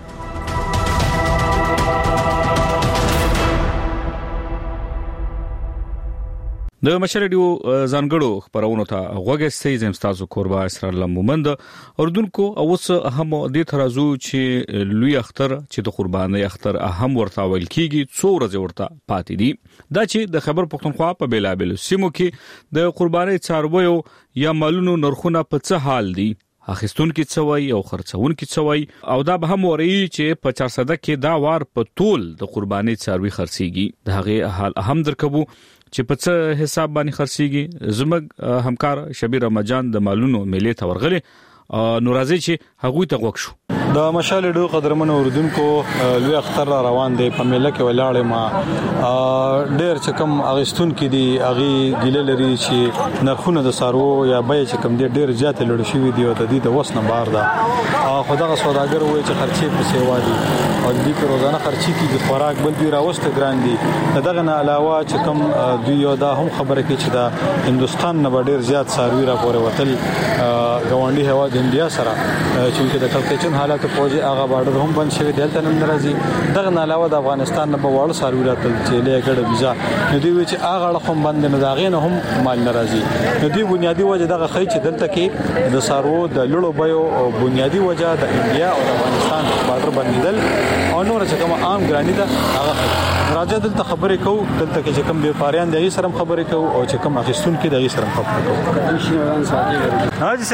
د مشال ریډیو ځانګړو خبرونو ته غوږی زم تاسو قربا اسرار الله مومند اردوونکو اوس هم د ترازو چې لوی اختر چې د قرباني اختر اهم ورته ویل کیږي څو ورځې ورته پاتې دي. دا چې د خبر پښتونخوا په بیلابل سیمو کې د قرباني څارویو یا مالونو نرخونه په څه حال دي، اخیستون کې څوي او خرڅون کې څوي، او دا به هم وري چې په 400 کې دا وار په طول د قرباني څاروي خرڅيږي. د هغه حال اهم درکبو چې په څه حساب باندې خرڅيږي. زموږ همکار شبیر رمضان د مالونو میلې ته ورغلي نو راځي چې هغه ته وښو. د مشال ریډیو قدرمن اوردونکو لوی اختر روان دی په میله کې ولاړې ما ډېر چې کم اغستون کې دی اغي ګیله لري چې نرخونه د سارو یا بې چې کم دی ډېر زیات لړ شوی دی او د دې د وسنه بار ده. خدای سوداګر وایي چې خرچې په سیوا دي او د دې روزانه خرچې کې د خوراک بل دی راوسته ګران دي. دغه نه علاوه چې کم دوی یو دا هم خبره کوي چې د هندستان نه ډېر زیات ساروي را پورې وتل غونډي هوا د انډیا سره چې د کلکچن حالات فوجي هغه بارډر هم بند شوی دلته نن راځي. دغه نه علاوه د افغانستان نه په وړ ساروي راتل چې لګړه ویزا نو دی چې هغه هم بند نه داغې نه هم مال ناراضي. نو دی بنیادی وجه دغه خی چې دلته کې د سارو د لړو بيو بنیادی وجه د انډیا او د افغانستان بارډر بندیدل او نور چې کوم عام ګرانی ده هغه راځي دلته خبرې کوو. دلته کې چې کوم بیپاریان دغه سره خبرې کوو او چې کوم اخیستون کې دغه سره خبرې کوو. حاجی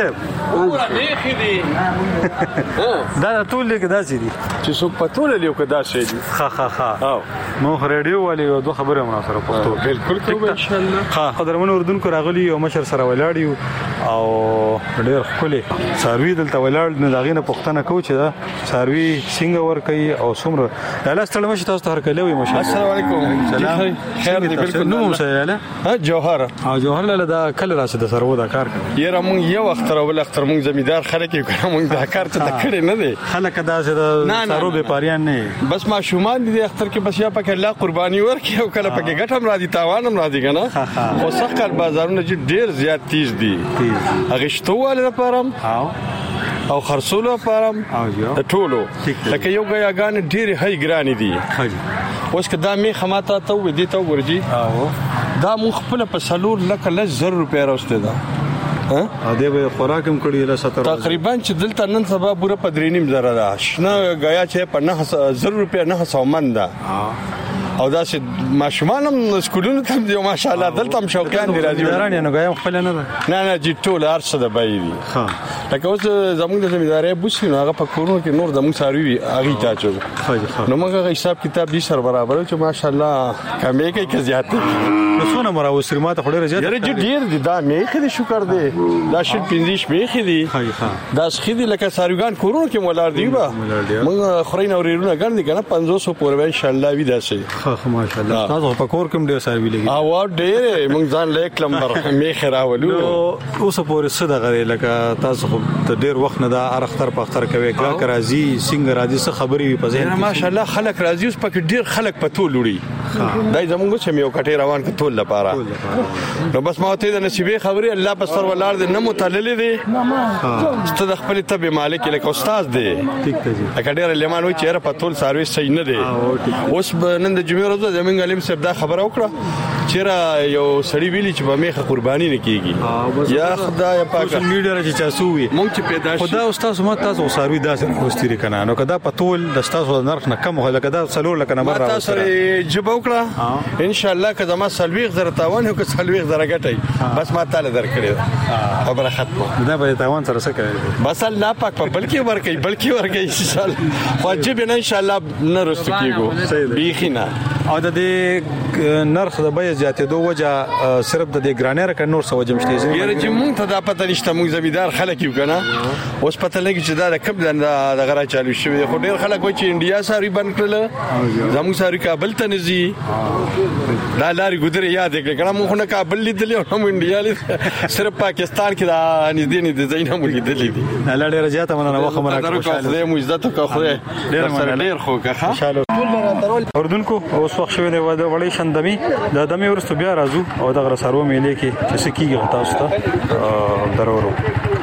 صاحب دا ټول لیک داسې دي چې څوک پټول لیک داسې دي. ها مو ریډیو والی یو دوه خبره مو سره پښتو بالکل کوو ان شاء الله. ها قدرمن اردوونکو راغلی او مشر سره ولاړیو او ډېر خولي ساروي دلته ولاړ نه داغینه پښتنه کو چې دا ساروي څنګه ور کوي او څومره لاله ستړي مشه تاسو ته هرکلی وي. مشه السلام علیکم. سلام خیر دی بالکل. نو مسایله ها جوهر او جوهر لاله دا کله راشه د سرو دا کار کوي. یره مونږ یو اختر او بل اختر مونږ زمیدار خلک یو مونږ دا کار ته کړی نه دی. خلک دا چې سارو بیپاریان نه بس ما شومان دي اختر کې بس یا پکې الله قرباني ورکي او کله پکې ګټم راځي تاوان هم راځي کنه. خو سقل بازارونه چې ډېر زیات تیز دي هغه شتواله لپاره او خرڅولو لپاره ټولو لکه یو غیاګان ډېر هي ګرانی دي. اوس کدا می خماته ته و دي ته ورجی دا مون خپل په سلور لکه لزر روپیا راوسته ده. ا دې به خوراکم کړی له 70 تقریبا چې دلته نن سبا پوره 15.5 زره ده. شنه غیا چې په 9000 روپیا 900 من ده او دا چې ماشومان هم سکولونو ته دی ماشاءالله دلته هم شوقیان دي راځي. زميداران نو غایم خپل نه ده نه جی ټول ارڅ ده بای دي. ها لکه اوس زموږ د زمیداري بوشي نو هغه په کورونو کې نور زموږ ساروي اغي تا چو نو موږ حساب کتاب دي سره برابر چې ماشاءالله کمې کې زیات نو څونه مرا وسرمات خوري زیات یره ډیر دي دا مې خدي شکر دی دا شل 15 مې خدي دا خدي لکه ساروګان کورونو کې مولار دی با موږ خورین اورېرونه ګڼ دي کنه 500 پورې ان شاء الله وی داسي. ماشاءالله تاسو په کور کوم ډیر ساروي لګي او ډیر موږ ځان لیک لمبر مې خراولو اوس پورې صدا غري لکه تاسو ته ډیر وخت نه دا اختر په اختر کوي کا راځي څنګه راځي څه خبري په ذهن ماشاءالله خلک راځي اوس پکې ډیر خلک په ټول وړي دای زموږ چې یو کټي روان ک ټول لپاره نو بس ما ته د نصیبې خبري الله په سر ولار دې نه متعلل دي ست د خپل تبع مالک لکه استاد دی ټیک ته جی اکه ډیر لمن وي چې په ټول سرویس صحیح نه دی. اوس نن د جمعې ورځ زمونږ علم صاحب دا خبره وکړه چې یو سړی ویلی چې په میخه قرباني نه کیږي یا خدای پاک سوشل میډیا راځي چاسو وي مونږ چې پیدا شي خدای استاد سم تاسو سروي داسې خوستري کنه نو کدا په ټول د تاسو نرخ نه کم هله کدا څلور لکه نمبر راوځي تاسو جواب وکړه ان شاء الله کدا ما سلويغ زره تاوان او سلويغ زره ګټي بس ما تعالی درکړي خبره ختمه دا به تاوان سره څه کوي بس الله پاک په بلکې ورکي ان شاء الله واجب نه ان شاء الله نه رسو کیږي بیخینا او د دې نرخ د بیه زیاتېدو وجه صرف د دې ګرانر ک نور څه وجه مشته یره چې مونږ ته دا پته نشته مونږ زمیدار خلک یو کنه اوس پته لګی چې دا د کب د غرا چالو شوی خو ډیر خلک وایي چې انډیا ساری بند کړل زموږ ساری کابل ته نزي دا لاري ګذر یاد کړه کنه مونږ نه کابل لیدل او هم انډیا لیدل صرف پاکستان کې دا نږدې زینه مونږ لیدل دي الله ډیر زیاته مننه وخت مننه خوشاله مو عزت او خو ډیر خو ښه اردوونکو اوس وخت شوی دی وړي شندمي د دمه ورستو بیا راځو او د غرسارو میلې کې چې سکیږي تاسو ته ضرورو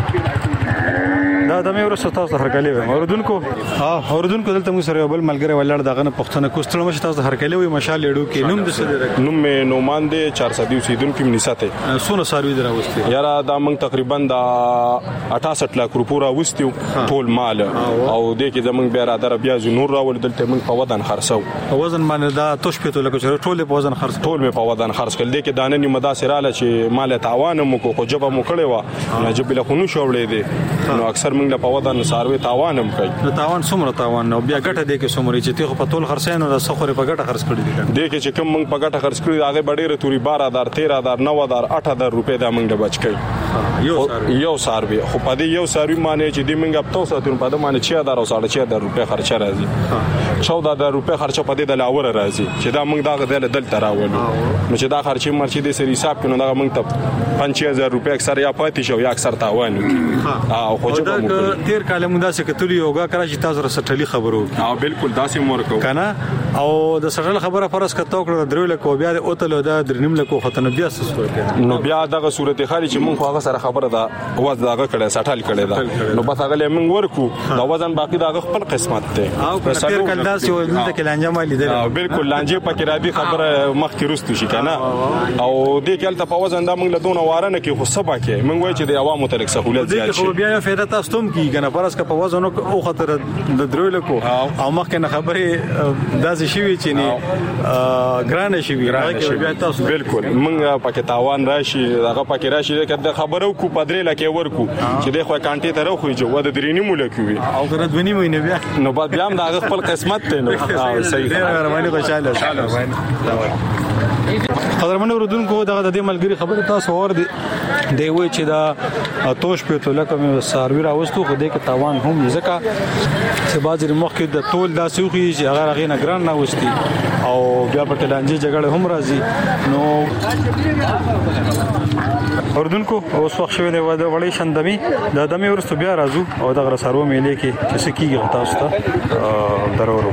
دا دمه ورستو تاسو هرکلی وي اردوونکو دلته مو سره بل ملګری ولړ دغه نه پښتنه کوستل مشه تاسو هرکلی وي مشال لیډو کې نوم د سره نوم می نومان دی 400 اوسیدونکو منیساته سونه ساروي دراوستي یاره دا موږ تقریبا د 68 لک روپیا راوستیو ټول مال او د کې زمونږ بیا را در بیا نور راول دلته موږ په ودان خرڅو په وزن باندې دا توش پېته لکه چې ټول په وزن خرڅ ټول می په ودان خرڅ کړل د کې دانه نیمه دا سراله چې مال تاوان مو کو جبه مو کړي وا نه جبه له خونو شوړې دي نو اکثر موږ له په ودان ساروي تاوان هم کوي نو تاوان څومره تاوان نو بیا ګټه دی کې څومره چې ته په ټول خرڅینو د سخوري په ګټه خرڅ کړی دي د کې چې کوم موږ په ګټه خرڅ کړی هغه ډېره توري 12000 13000 9000 8000 روپے دا موږ د بچ کړی یو ساروي خو په دې یو ساروي معنی چې د موږ په تاسو ته په دې معنی 6000 او 6000 روپے خرچه راځي 14000 روپے خرچه په دې د لاور راځي چې دا موږ دا دلته راولو نو چې دا خرچه مرچې د سری حساب کړو دا موږ ته 5000 روپے اکثر یا پاتې شو یا اکثر تاوان او خو چې تیر کال موږ داسې کتلی یوګه کرا چې تاسو سره سټلی خبرو او بالکل داسې مور کو کنه او د سټل خبره فرض کته کړو درول کو بیا د اوتلو د درنیم له کو ختنه بیا څه نو بیا دغه صورت خالي چې موږ هغه سره خبره ده وځ دغه کړه سټل کړه ده نو بس هغه موږ ورکو دا وزن باقی دغه خپل قسمت ته او تیر کال داسې ولته کې لانجه مالي ده بالکل لانجه پکې را دي خبره مخ کې رستو شي کنه او دې کال ته په وزن دا موږ له دونه وارنه کې خو سبا کې موږ وایي چې د عوامو تلک سہولت زیات شي بیا فائدہ تاسو ته کی کنه پرس کا په وزن او خطر د درول کو او مخ کنه خبره داسې شي چې نه ګرانه شي بیا تاسو بالکل موږ پکې تاوان راشي هغه پکې راشي کله خبرو کو پدرې لکه ورکو چې د خو کانټي ته راخوي چې ود درینی مولکوي او کنه دونی مې بیا نو بعد بیا هم دا خپل قسمت ته نو صحیح مهرباني خوشاله قدرمن اوردونکو دغه د ملګری خبره تاسو اور دی وای چې دا توش په تو لکه مې ساروي راوستو خو دې کې تاوان هم ځکه چې بازار مخ کې د تول داسې وخی چې هغه غینه ګران نه وستي او بیا په لانجه جګړه هم راځي نو اوردونکو اوس وخت شوی دی وړي شندمي د دمه ورستو بیا راځو او د غرسارو میلې کې چې سکیږي تاسو ته ضرورو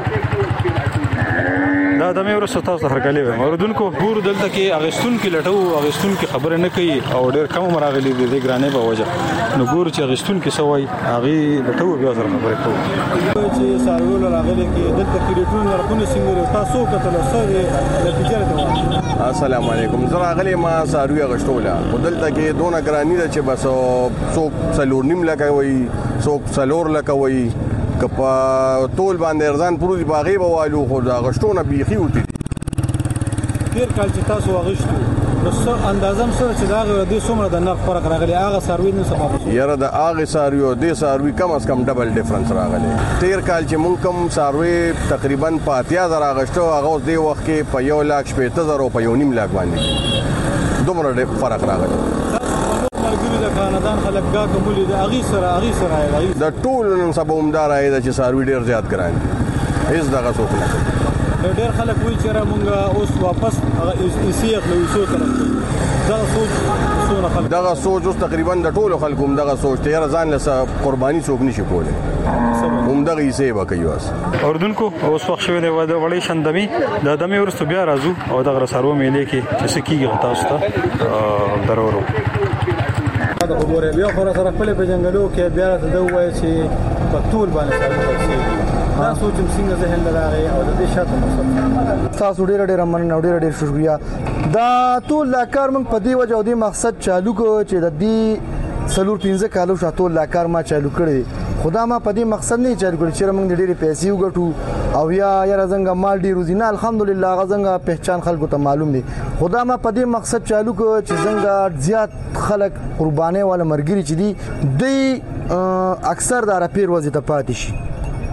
دا دمه ورسته تاسو هرکلی وي اوردونکو ګور دلته کې اغستون کې لټو اغستون کې خبره نه کوي او ډېر کم مراغلي دي ګرانه په وجه نو ګور چې اغستون کې سوي اغي لټو بیا سره خبره کوي چې سارول راغلي کې دلته کې ریټون ورکونه څنګه تاسو کتل سره د تجارت السلام علیکم زه راغلی ما ساروي اغشتوله دلته کې دونه ګرانی ده چې بس څوک سلور نیم لکه وي څوک سلور لکه وي کپا ټول باندې ارزان پروزي باغې بوالو خو دا غشتونه بيخي وتی تیر کال چې تاسو واغشتو نو څه اندازم سره چې دا د څومره د نرخ فرق راغلی هغه ساروي نو سبب یاره د هغه ساروي او د ساروي کم از کم ډبل ډیفرنس راغلی تیر کال چې مونږ کم ساروي تقریبا 5000 اغشتو هغه اوس د وخت کې په 1,80,000 او په 1.5 لک باندې دومره فرق راغلی خاندان خلک کا کومولي د اغي سره د ټول نن سبا عمدار اې چې ساروي ډیر زیات ګران دي هیڅ دغه څوک نه کوي ډیر خلک وایي چې را مونږه اوس واپس ایسیخ له وسو طرف دغه سوچ اوس تقریبا د ټولو خلکو دغه سوچ ته یاره ځان له قرباني څوک نشي کولی دغه یې به کوي واس اوردونکو اوس وخت شوی دی وړي شندمي د دمه ورستو بیا راځو او د غرسارو میلې کې چې سکیږي تاسو ته ضرورو دا خبره بیا خو سره خپل په جنگلو کې بیا ته وایي چې په ټول باندې سره دا سوچم څنګه ذهن لراغي او د دې شاته مقصد تاسو ډېر مننه ډېر شکریا دا ټول کار موږ په دې وجه او دې مقصد چالو کو چې د دې سلور 15 کالو شاتو کار ما چالو کړی خدا ما په دې مقصد نه چالو کړی چې موږ ډېر پیسې وګټو او یا زنګ مال ډېر روزینه الحمدلله غزنګ پہچان خلکو ته معلوم دي خدا ما په دې مقصد چالو کو چې زنګ زیات خلک قرباني ولا مرګري چې دي اکثر د راپیر وځي ته پاتې شي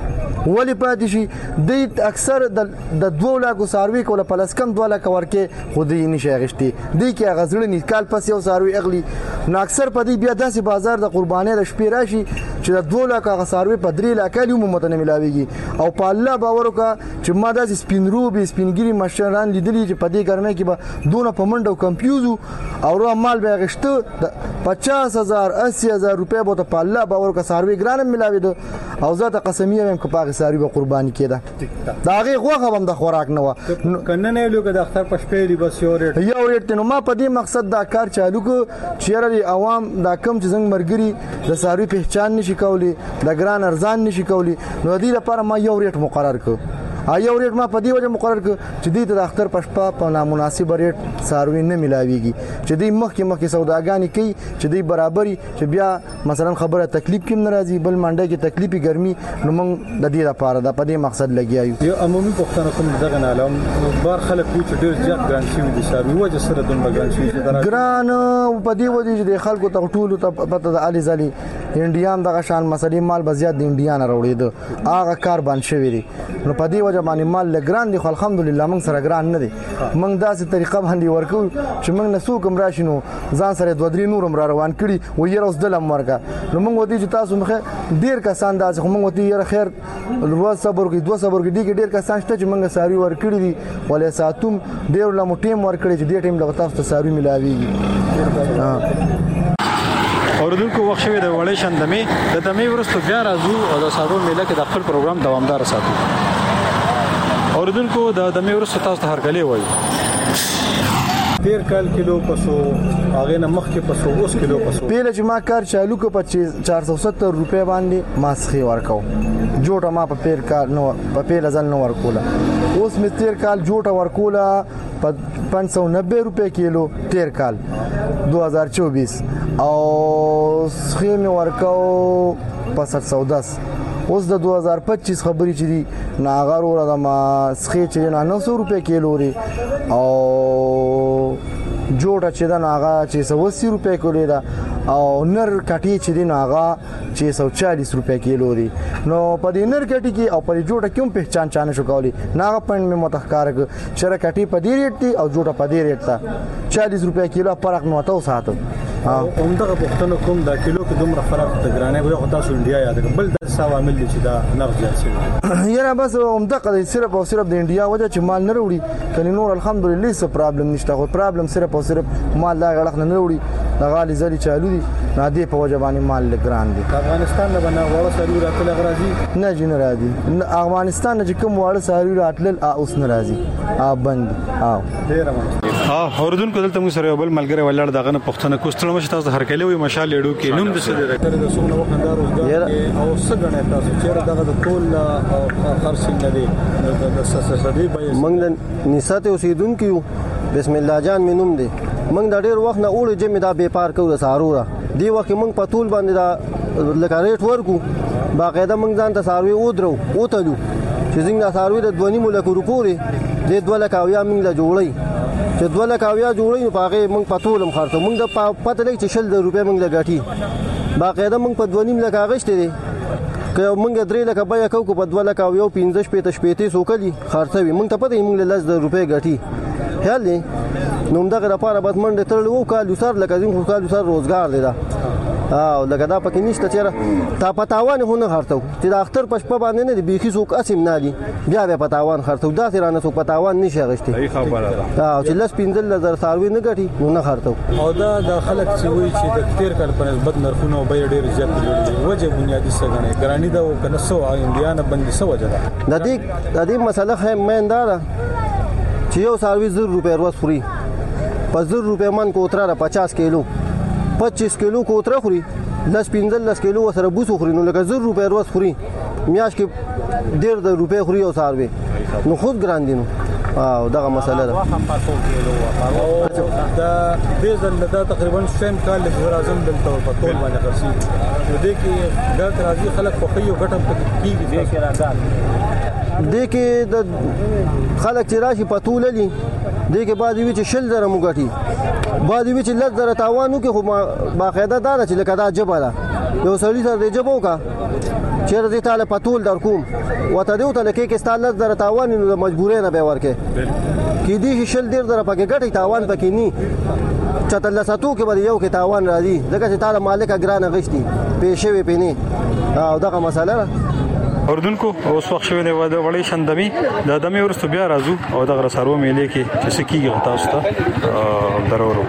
ولی پاتې شي د اکثر د 2 لک ساروي کوله پلس کم 2 لک ورکه خو دې نشي غشتي دی کې غزړ نه کال پس یو ساروي اغلی نو اکثر په دې بیا داسې بازار د قرباني د شپې راشي چې د 2 لک ساروي په 3 لک له متنه ملاويږي او په الله باور وکړه چې ما داسې سپینروبي سپینګری مشران لیدلي چې په دې ګرمه کې به دونه په منډو کمپیوزو او رو مال به غشته 50000 80000 روپے به په الله باور وکړه ساروي ګران ملاوي دو او ذات قسمیه هم کپاغه ساروي به قرباني کېده دا هغه غوغه هم د خوراک نه و کنه نه لوګه د اختر پښپېلی بس یو ریټ نو ما په دې مقصد دا کار چالو کو چیرې عوام دا کم چې څنګه مرګري د ساروي پہچان نشي کولی د ګران ارزان نشي کولی نو دې لپاره ما یو ریټ مقرر کړ یو ریټ ما په دې وجه مقرر کړ چې دې ته د اختر پښپا په نامناسب ریټ ساروي نه ملاويږي چې دې مخکې سوداګانی کوي چې دې برابرۍ چې بیا مثلا خبره تکلیف کې ناراضي بل منډه کې تکلیفي ګرمي نو موږ د دې لپاره د په دې مقصد لګیایو یو عمومي پښتنه کوم دغه نه علم بار خلک چې ډېر زیات ګران شي دي ساروي وجه سره د ګران شي ګران په دې وجه چې د خلکو ته ټولو ته پته د علي زلي انډیان دغه شان مسلې مال بزیات د انډیان راوړي هغه کار باندې شوی دی نو په دې وجه باندې مال لګران دي خو الحمدلله موږ سره ګران نه دي موږ داسې طریقه باندې ورکو چې موږ نسو کوم راشنو ځان سره 2-3 نورم را روان کړي و یې روز دلم ورکا نو موږ ودی چې تاسو مخه ډیر کسان داسې خو موږ ودی یره خیر ورځ صبر کې 2 صبر کې ډیر کسان شته چې موږ ساری ور کړی دي ولې ساتوم ډیر لمو ټیم ور کړی چې ډیر ټیم لغه تاسو ساری ملاويږي اوردونکو وخت شوی د وړې شندمې د دمې ورستو بیا راځو او د سارو میله کې د خپل پروګرام دوامدار ساتو اوردونکو د دمې ورستو تاسو ته هرکلی وایي 13 کال کیلو پسو هغه نه مخ کې پسو اوس کیلو پسو پیله چې ما کار چالو کو 470 روپے باندې ماسخي ورکاو جوړه ما په پیر کال نو په پیله ځل نو ورکوله اوس می 13 کال جوړه ورکوله په 590 روپے کیلو 13 کال 2024 او سخی می ورکاو په 710 اوس د 2025 خبرې چې دي ناغار ور د ما سخی چې 900 روپے کیلو لري او جوړه چې دا ناغه 680 روپے کولې دا او نر کټي چې دی ناغه 640 روپے کیلو لري نو په دې نر کټي کې او په جوړه کوم پہچان چانه شو کولی ناغه پند می متخکار شر کټي په دې ریټ دی او جوړه په دې ریټ تا 40 روپے کیلو فرق نو تاسو ساتو همدغه پښتنو کوم د کیلو کې دومره فرق د ګرانې وي خو تاسو انډیا یاد بل د عوامل دي چې دا نرخ زیات شي یاره بس همدغه صرف او صرف د انډیا وجه چې مال نه وروړي کني نور الحمدلله څه پرابلم نشته خو پرابلم صرف او صرف مال لا غلط نه وروړي د غالي زلي چالو دي نادي په وجه باندې مال ګران دي افغانستان نه بنا وړه ساري راتل غراضي نه جن راځي افغانستان نه کوم وړه ساري راتل اوس نه راځي بند ډیر اوردونکو دلته موږ سره بل ملګری ولر دغه پښتنه کوستل مشه تاسو هرکلی وي مشال لیډو کې نوم د څه د سونه وخندار او څنګه تاسو چیرې دغه د ټول خرڅ نه دي د سسدي به موږ نسات اوسیدونکو یو بسم الله جان مینوم دي موږ د ډیر وخت نه اول جمع دا به پار کوو سارو دی وخت موږ په ټول باندې دا لکاریټ ورکو باقاعده موږ ځان ته ساروي ودرو او تلو چې څنګه ساروي د 2.5 لک روپوري د 2 لک اویا موږ لا جوړی چې 2 لک اویا جوړی په هغه موږ په ټولم خرڅو موږ د پته لګ چې 100 روپے موږ لګاټي باقاعده موږ په 2.5 لک اغشته دي که موږ 3 لک بیا کو په 2 لک اویا 15 شپې سوکلی خرڅوي موږ ته پته موږ له 10 روپے ګټي خیال دی نو دغه لپاره بس منډه ترلو کال سر لکه زین خو کال سر روزګار دی دا او لکه دا پکې نشته چې تا پتاوان هونه خرڅو چې د اختر پښپ باندې نه دی بيخي څوک اسیم نه دی بیا به پتاوان خرڅو دا سره نه څوک پتاوان نشي غشتي صحیح خبره ده او چې لس 15000 ساروي نه غټي نو نه خرڅو او دا د خلک چې وایي چې د کتیر کال په نسبت نرخونه او بیه ډیر زیات دي وجه بنیادی څه غني ګرانی دا کنه سو انډیا نه بندي سو وجه ده د دې مسله هم مندار چې یو ساروي 0 روپے ورځ خوري په 0 روپے من کوتره 50 کیلو 25 کیلو کوتره خوري لس 15 کیلو سره بوسو خوري نو لکه 0 روپے ورځ خوري میاش کې 1.5 روپے خوري او ساروي نو خود ګران دي نو او دغه مسله ده دا بیزل دا تقریبا سیم کال له اعظم دلته په ټول باندې خرسي نو دې کې ګټ راځي خلک په خيو ګټم کېږي دې کې راځي دې کې د خلک چې راشي په ټول لې دې کې بعد وی چې شل زره موګټي بعد وی چې لږ زره تاوانو کې خو باقاعده دا چې لکه دا جبه ده یو سړی سره جبو کا چیرې زه تعالی پتول در کوم وته دیو ته کې ستاله در تاوان نو مجبورې نه به ورکه کې دي شل ډیر در پکې ګټي تاوان پکې ني چته لساتو کې به یو کې تاوان راځي ځکه چې تعالی مالک ګران غشتي پېښې وي پېني او دغه مسله اوردونکو اوس وخت شوی دی وړي شندمي د دمه ورستو بیا راځو او دغه سارو میلې کې چې سکیږي تاسو ته ضرورو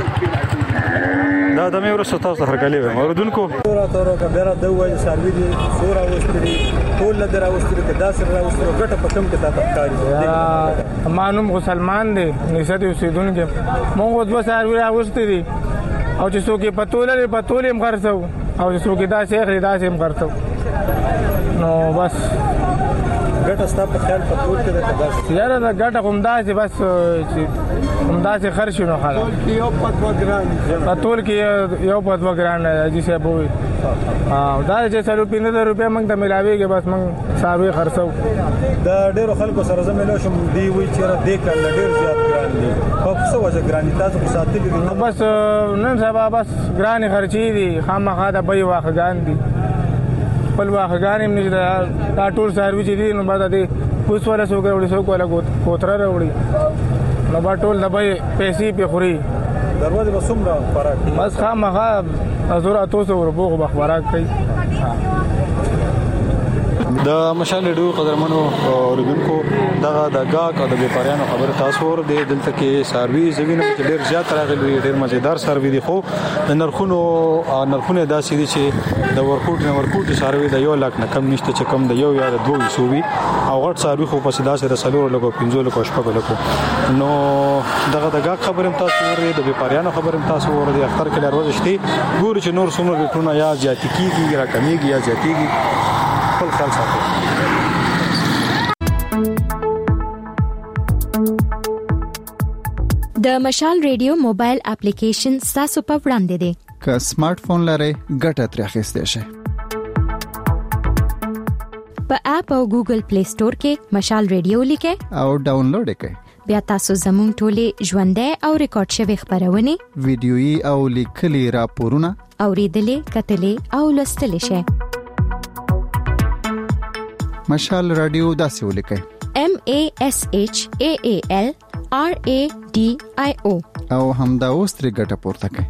دا دمه ورستو تاسو هرګلې و اوردونکو تورو کا بیره د وای سروي دي سورا وستري ټول لدر اوستري کدا سر اوستري ګټه پکم کې تا تکاري مانوم سلمان دی نسات اوسیدونکو مونږ د سروي اوستري او چې څوک پتول هم خرڅو او چې څوک دا شیخ دا هم خرڅو نو بس ګټه ستا په خیال پتول کې د کدا یاره دا ګټه کوم دا چې بس همدا چې خرڅ شنو خاله یو پتول کې یو پتو ګران دی چې بوي دا چې 350 روپیا موږ ته ملاويږي بس موږ ساروي خرڅو دا ډېر خلکو سره زميلو شم دی وی چې دې کړل ډېر زیات ګران دي په څه وجه ګران تاسو په ساتلې دي بس نن سبا بس ګران خرچي دي خامخا دا به واخګان دي خپل واخګان هم نشته دا ټول سروي چې دي نو بعد دې اوس ولا سو کوي سو کوله کوتره وروړي نو با ټول دبي پیسې په خوري دروازه به څومره فرق بس خامخا ازور اتوسو وربوغ بخبرات کوي د مشال ډیو قدرمنو اوردونکو دغه د گاګ او د بیپاریانو خبر تاسو ور دي دلته کې سروي زوینه چې ډیر زیات راغلي ډیر مزیدار سروي دي خو د نرخونو داسې دي چې د ورکوټ سروي د 1 لک نه کم نشته چې کم د 1 یا د 2 سوبي او غټ سروي خو په سدا سره سلور لګو 15 لکو شپه لکو نو دغه د گاګ خبرم تاسو ور دي د بیپاریانو خبرم تاسو ور دي اختر کې لروز شتي ګور چې نور څومره ټونه یا زیات کیږي را کمیږي یا زیاتېږي خپل خیال ساتئ د مشال ریډیو موبایل اپلیکیشن تاسو په وړاندې دی که سمارټ فون لرئ ګټه ترې اخیستئ شئ په اپ او ګوګل پلی سٹور کې مشال ریډیو لیکئ او ډاونلوډ کړئ بیا تاسو زموږ ټولې ژوندۍ او ریکارډ شوی خبرونه ویډیويي او لیکلي راپورونه اوریدلې کتلې او لوستلې شئ مشال رادیو داسې ولیکئ MASHAAL RADIO او همدا اوس ترې ګټه پورته کړئ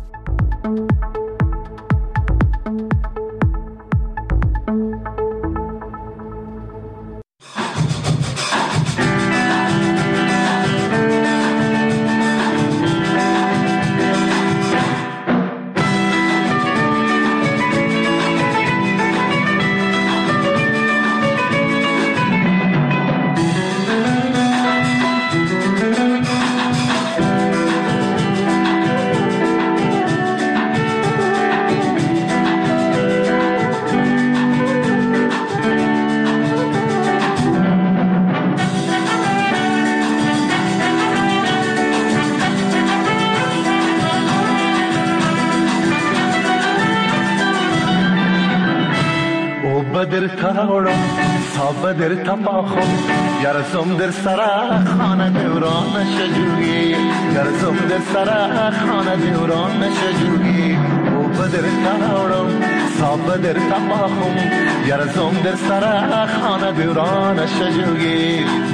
بدر تاورم تا بدر تپاخم یارزم در سرا خانه دوران نشجویی یارزم در سرا خانه دوران نشجویی او بدر تاورم تا بدر تپاخم یارزم در سرا خانه دوران نشجویی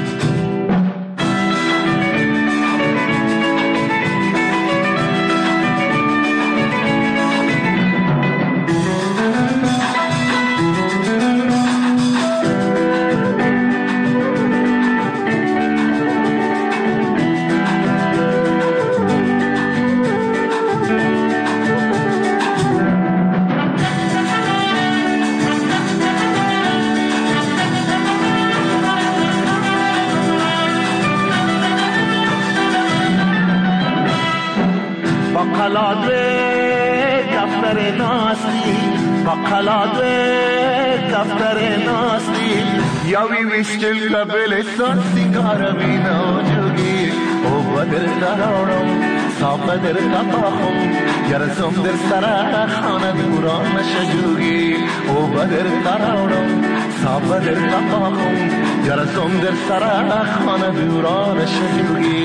یاوی وشتل قبل سن سنگار مینا جوگی او بدر دارم صاف بدر تپاخم یارزم در سرا خانه دوران نشجوگی او بدر دارم صاف بدر تپاخم یارزم در سرا خانه دوران نشجوگی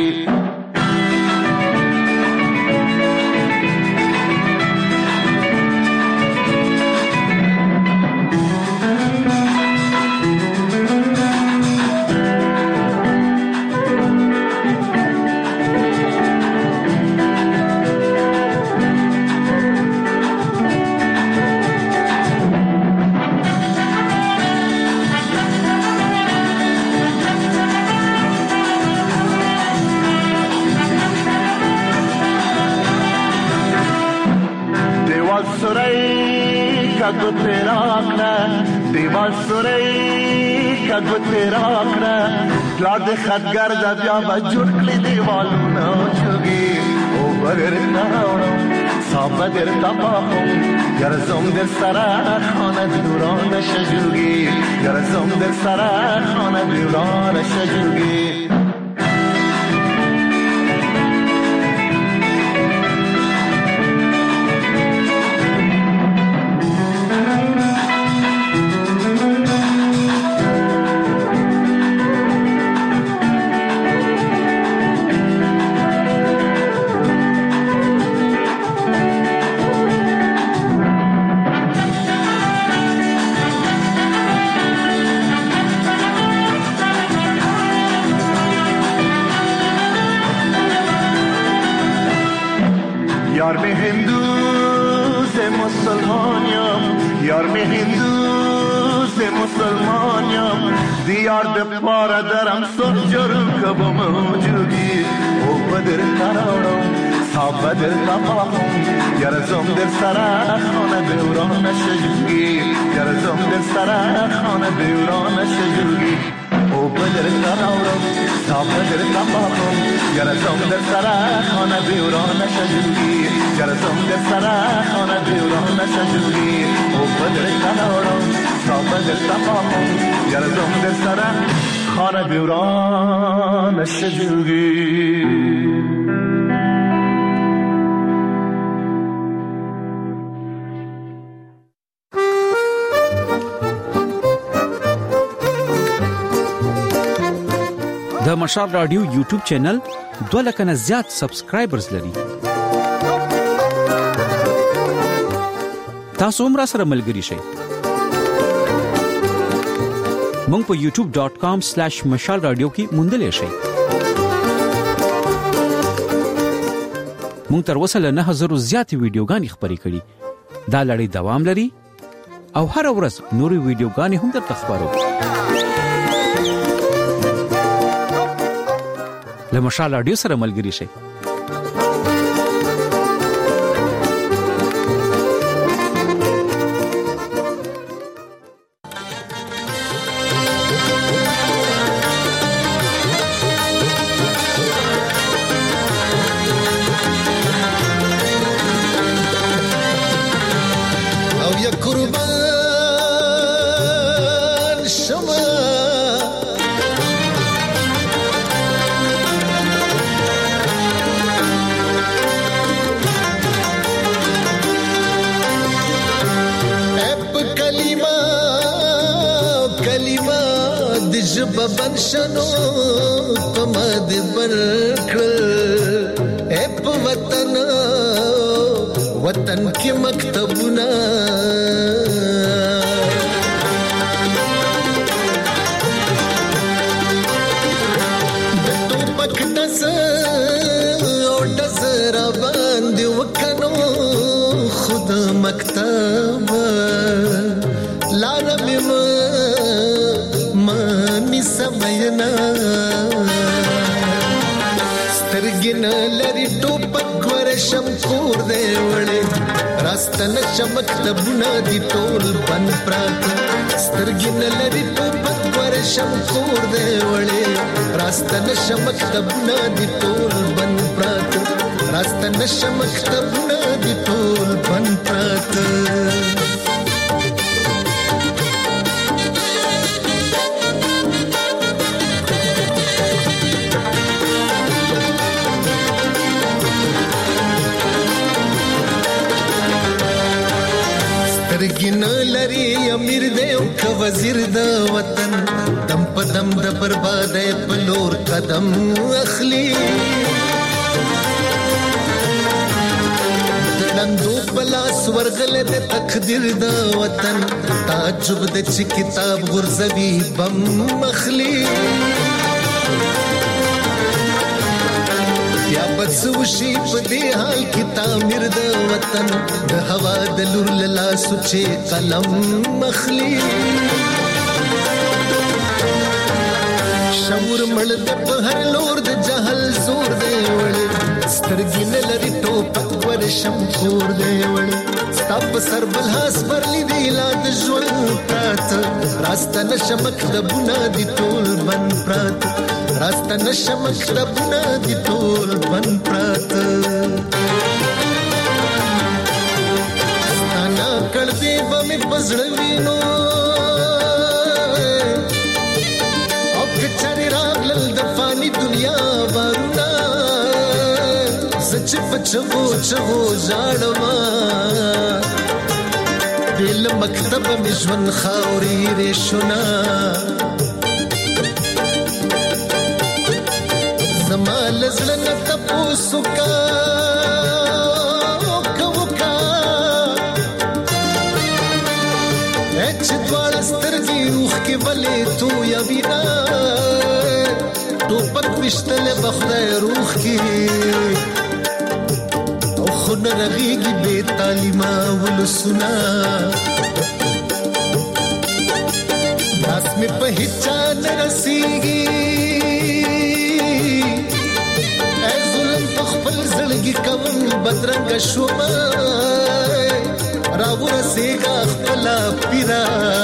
تیرا کړه دیوال سورې کګو تیرا کړه پلار د خدګر د بیا به جوړ کړي دیوالونه چوغي او بغیر ناوړم صاحب در تپاهم گرزم در سرا خانه دوران شجوگی گرزم در سرا خانه دوران شجوگی یار میں ہندو سے مسلمانیم یار میں ہندو سے مسلمانیم دیار دے پارا درم سجر کب موجودی او بدر تراڑم صاحب بدر تپاهم گرزم در سرا خانه دوران شجوگی گرزم در سرا خانه دوران شجوگی او بدر تراڑم صاحب بدر تپاهم گرزم در سرا خانه دوران شجوگی گرزم در سرا خانه دوران شجوگی او بدر تراڑم صاحب بدر تپاهم گرزم در سرا خانه دوران شجوگی د مشال رادیو یوټیوب چینل 2 لک نه زیات سبسکرایبرز لري. تاسو هم را سره ملګري شئ. مونږ په youtube.com/mashalradio کې موندلې شئ. مونږ تر اوسه له 9000 زیات ویډیوګانې خپرې کړې. دا لړۍ دوام لري او هر ورځ نورې ویډیوګانې هم درته خبرو. له مشال رادیو سره ملګري شئ. بنشنو پمد برکل اپ وطن وطن کی مکتبنا دتو پکتس او دزر باندې وکنو خود مکتب لارم سمينا سترګن لري ټوپک ورشم کور دی وړي راستن شمک تبونه دي ټول بن پرات سترګن لري ټوپک ورشم کور دی وړي راستن شمک تبونه دي ټول بن پرات راستن شمک تبونه دي ټول بن پرات سترګن لري امیر دی او ک وزیر د وطن دم په دم د بربادۍ په لور قدم اخلي دندو پلاس ورغله د تقدیر د وطن تعجب د چې کتاب غرزوي بم مخلي یا بس وشي په دې حال کې تعمیر د وطن د هوا د لور لاله سوچې قلم مخلي شعور مړ د په هر لور د جهل زور دی وړي سترګې نه لري ټوپک ورشم کور دی وړې ستا په سر بل هاس برلی دی لا د ژوند پراته راسته نشه مکتبونه دي ټول بند پراته راسته نشه مکتبونه دي ټول بند پراته ستانا کړ دې به مې پزړه وینو او کچاري راغلل د فاني دنیا بارونه سچ پچغو چغو ژړما دل مکتب می ژوند خاوري رښنا زمال زړه تاسو کا کوکا اچ دوړ سترګي روح کې ولې تو یا وینا ټوپک وشتل بخدای روح کې خون رغیگی بے تعلیمہ ولسنا ناس میں پہچان رسیگی اے ظلم تخفل زلگی کون بدرنگ شوما راو رسیگا اخفلا پیرا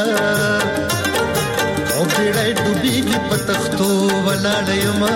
او بیڑای ڈوبیگی پتختو ولا لیما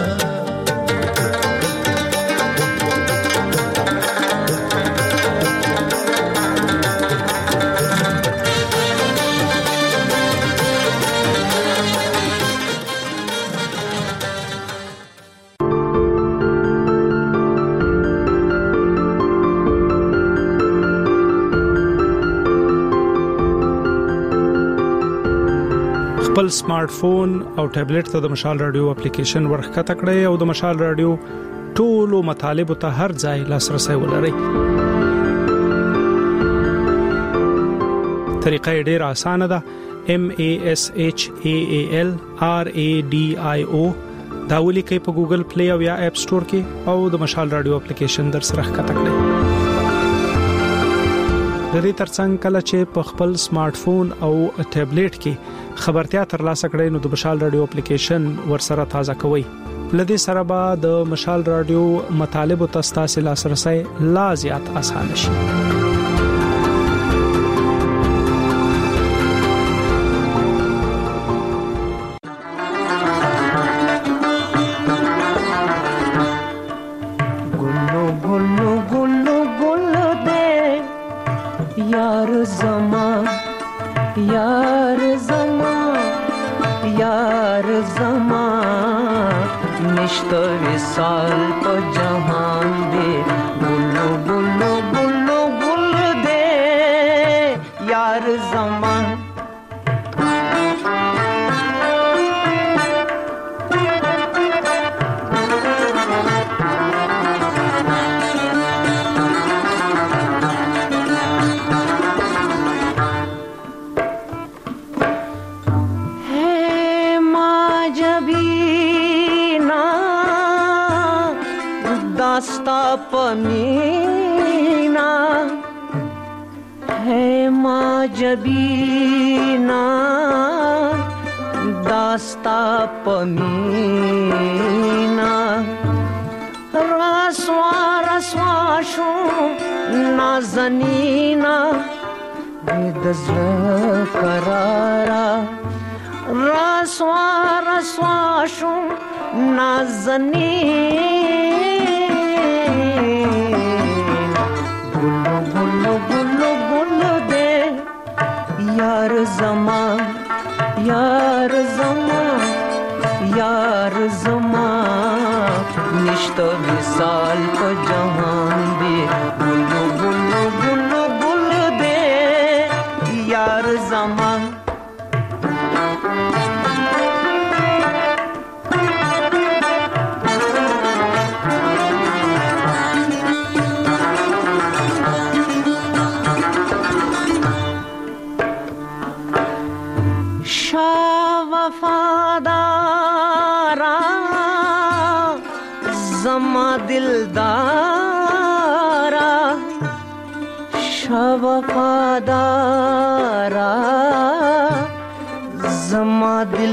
خپل سمارټ فون او ټابلیټ ته د مشال رادیو اپلیکیشن ورخته کړئ او د مشال رادیو ټولو مطالب ته هر ځای لاسرسي ولرئ. طریقه ډیره اسانه ده. MASHAALRADIO دا ولیکئ په ګوګل پلی او یا اپ سٹور کې او د مشال رادیو اپلیکیشن در سره ښکته کړئ. د دې ترڅنګ کله چې په خپل سمارټ فون او ټابلیټ کې خبرتیا ترلاسه کړئ نو د مشال رادیو اپلیکیشن ورسره تازه کوئ. لدې سره به د مشال رادیو مطالب او تاسو لاسرسي لا زیات آسان شي.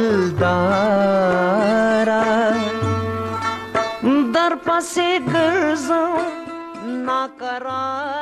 در پسې ګر نازم ناقرار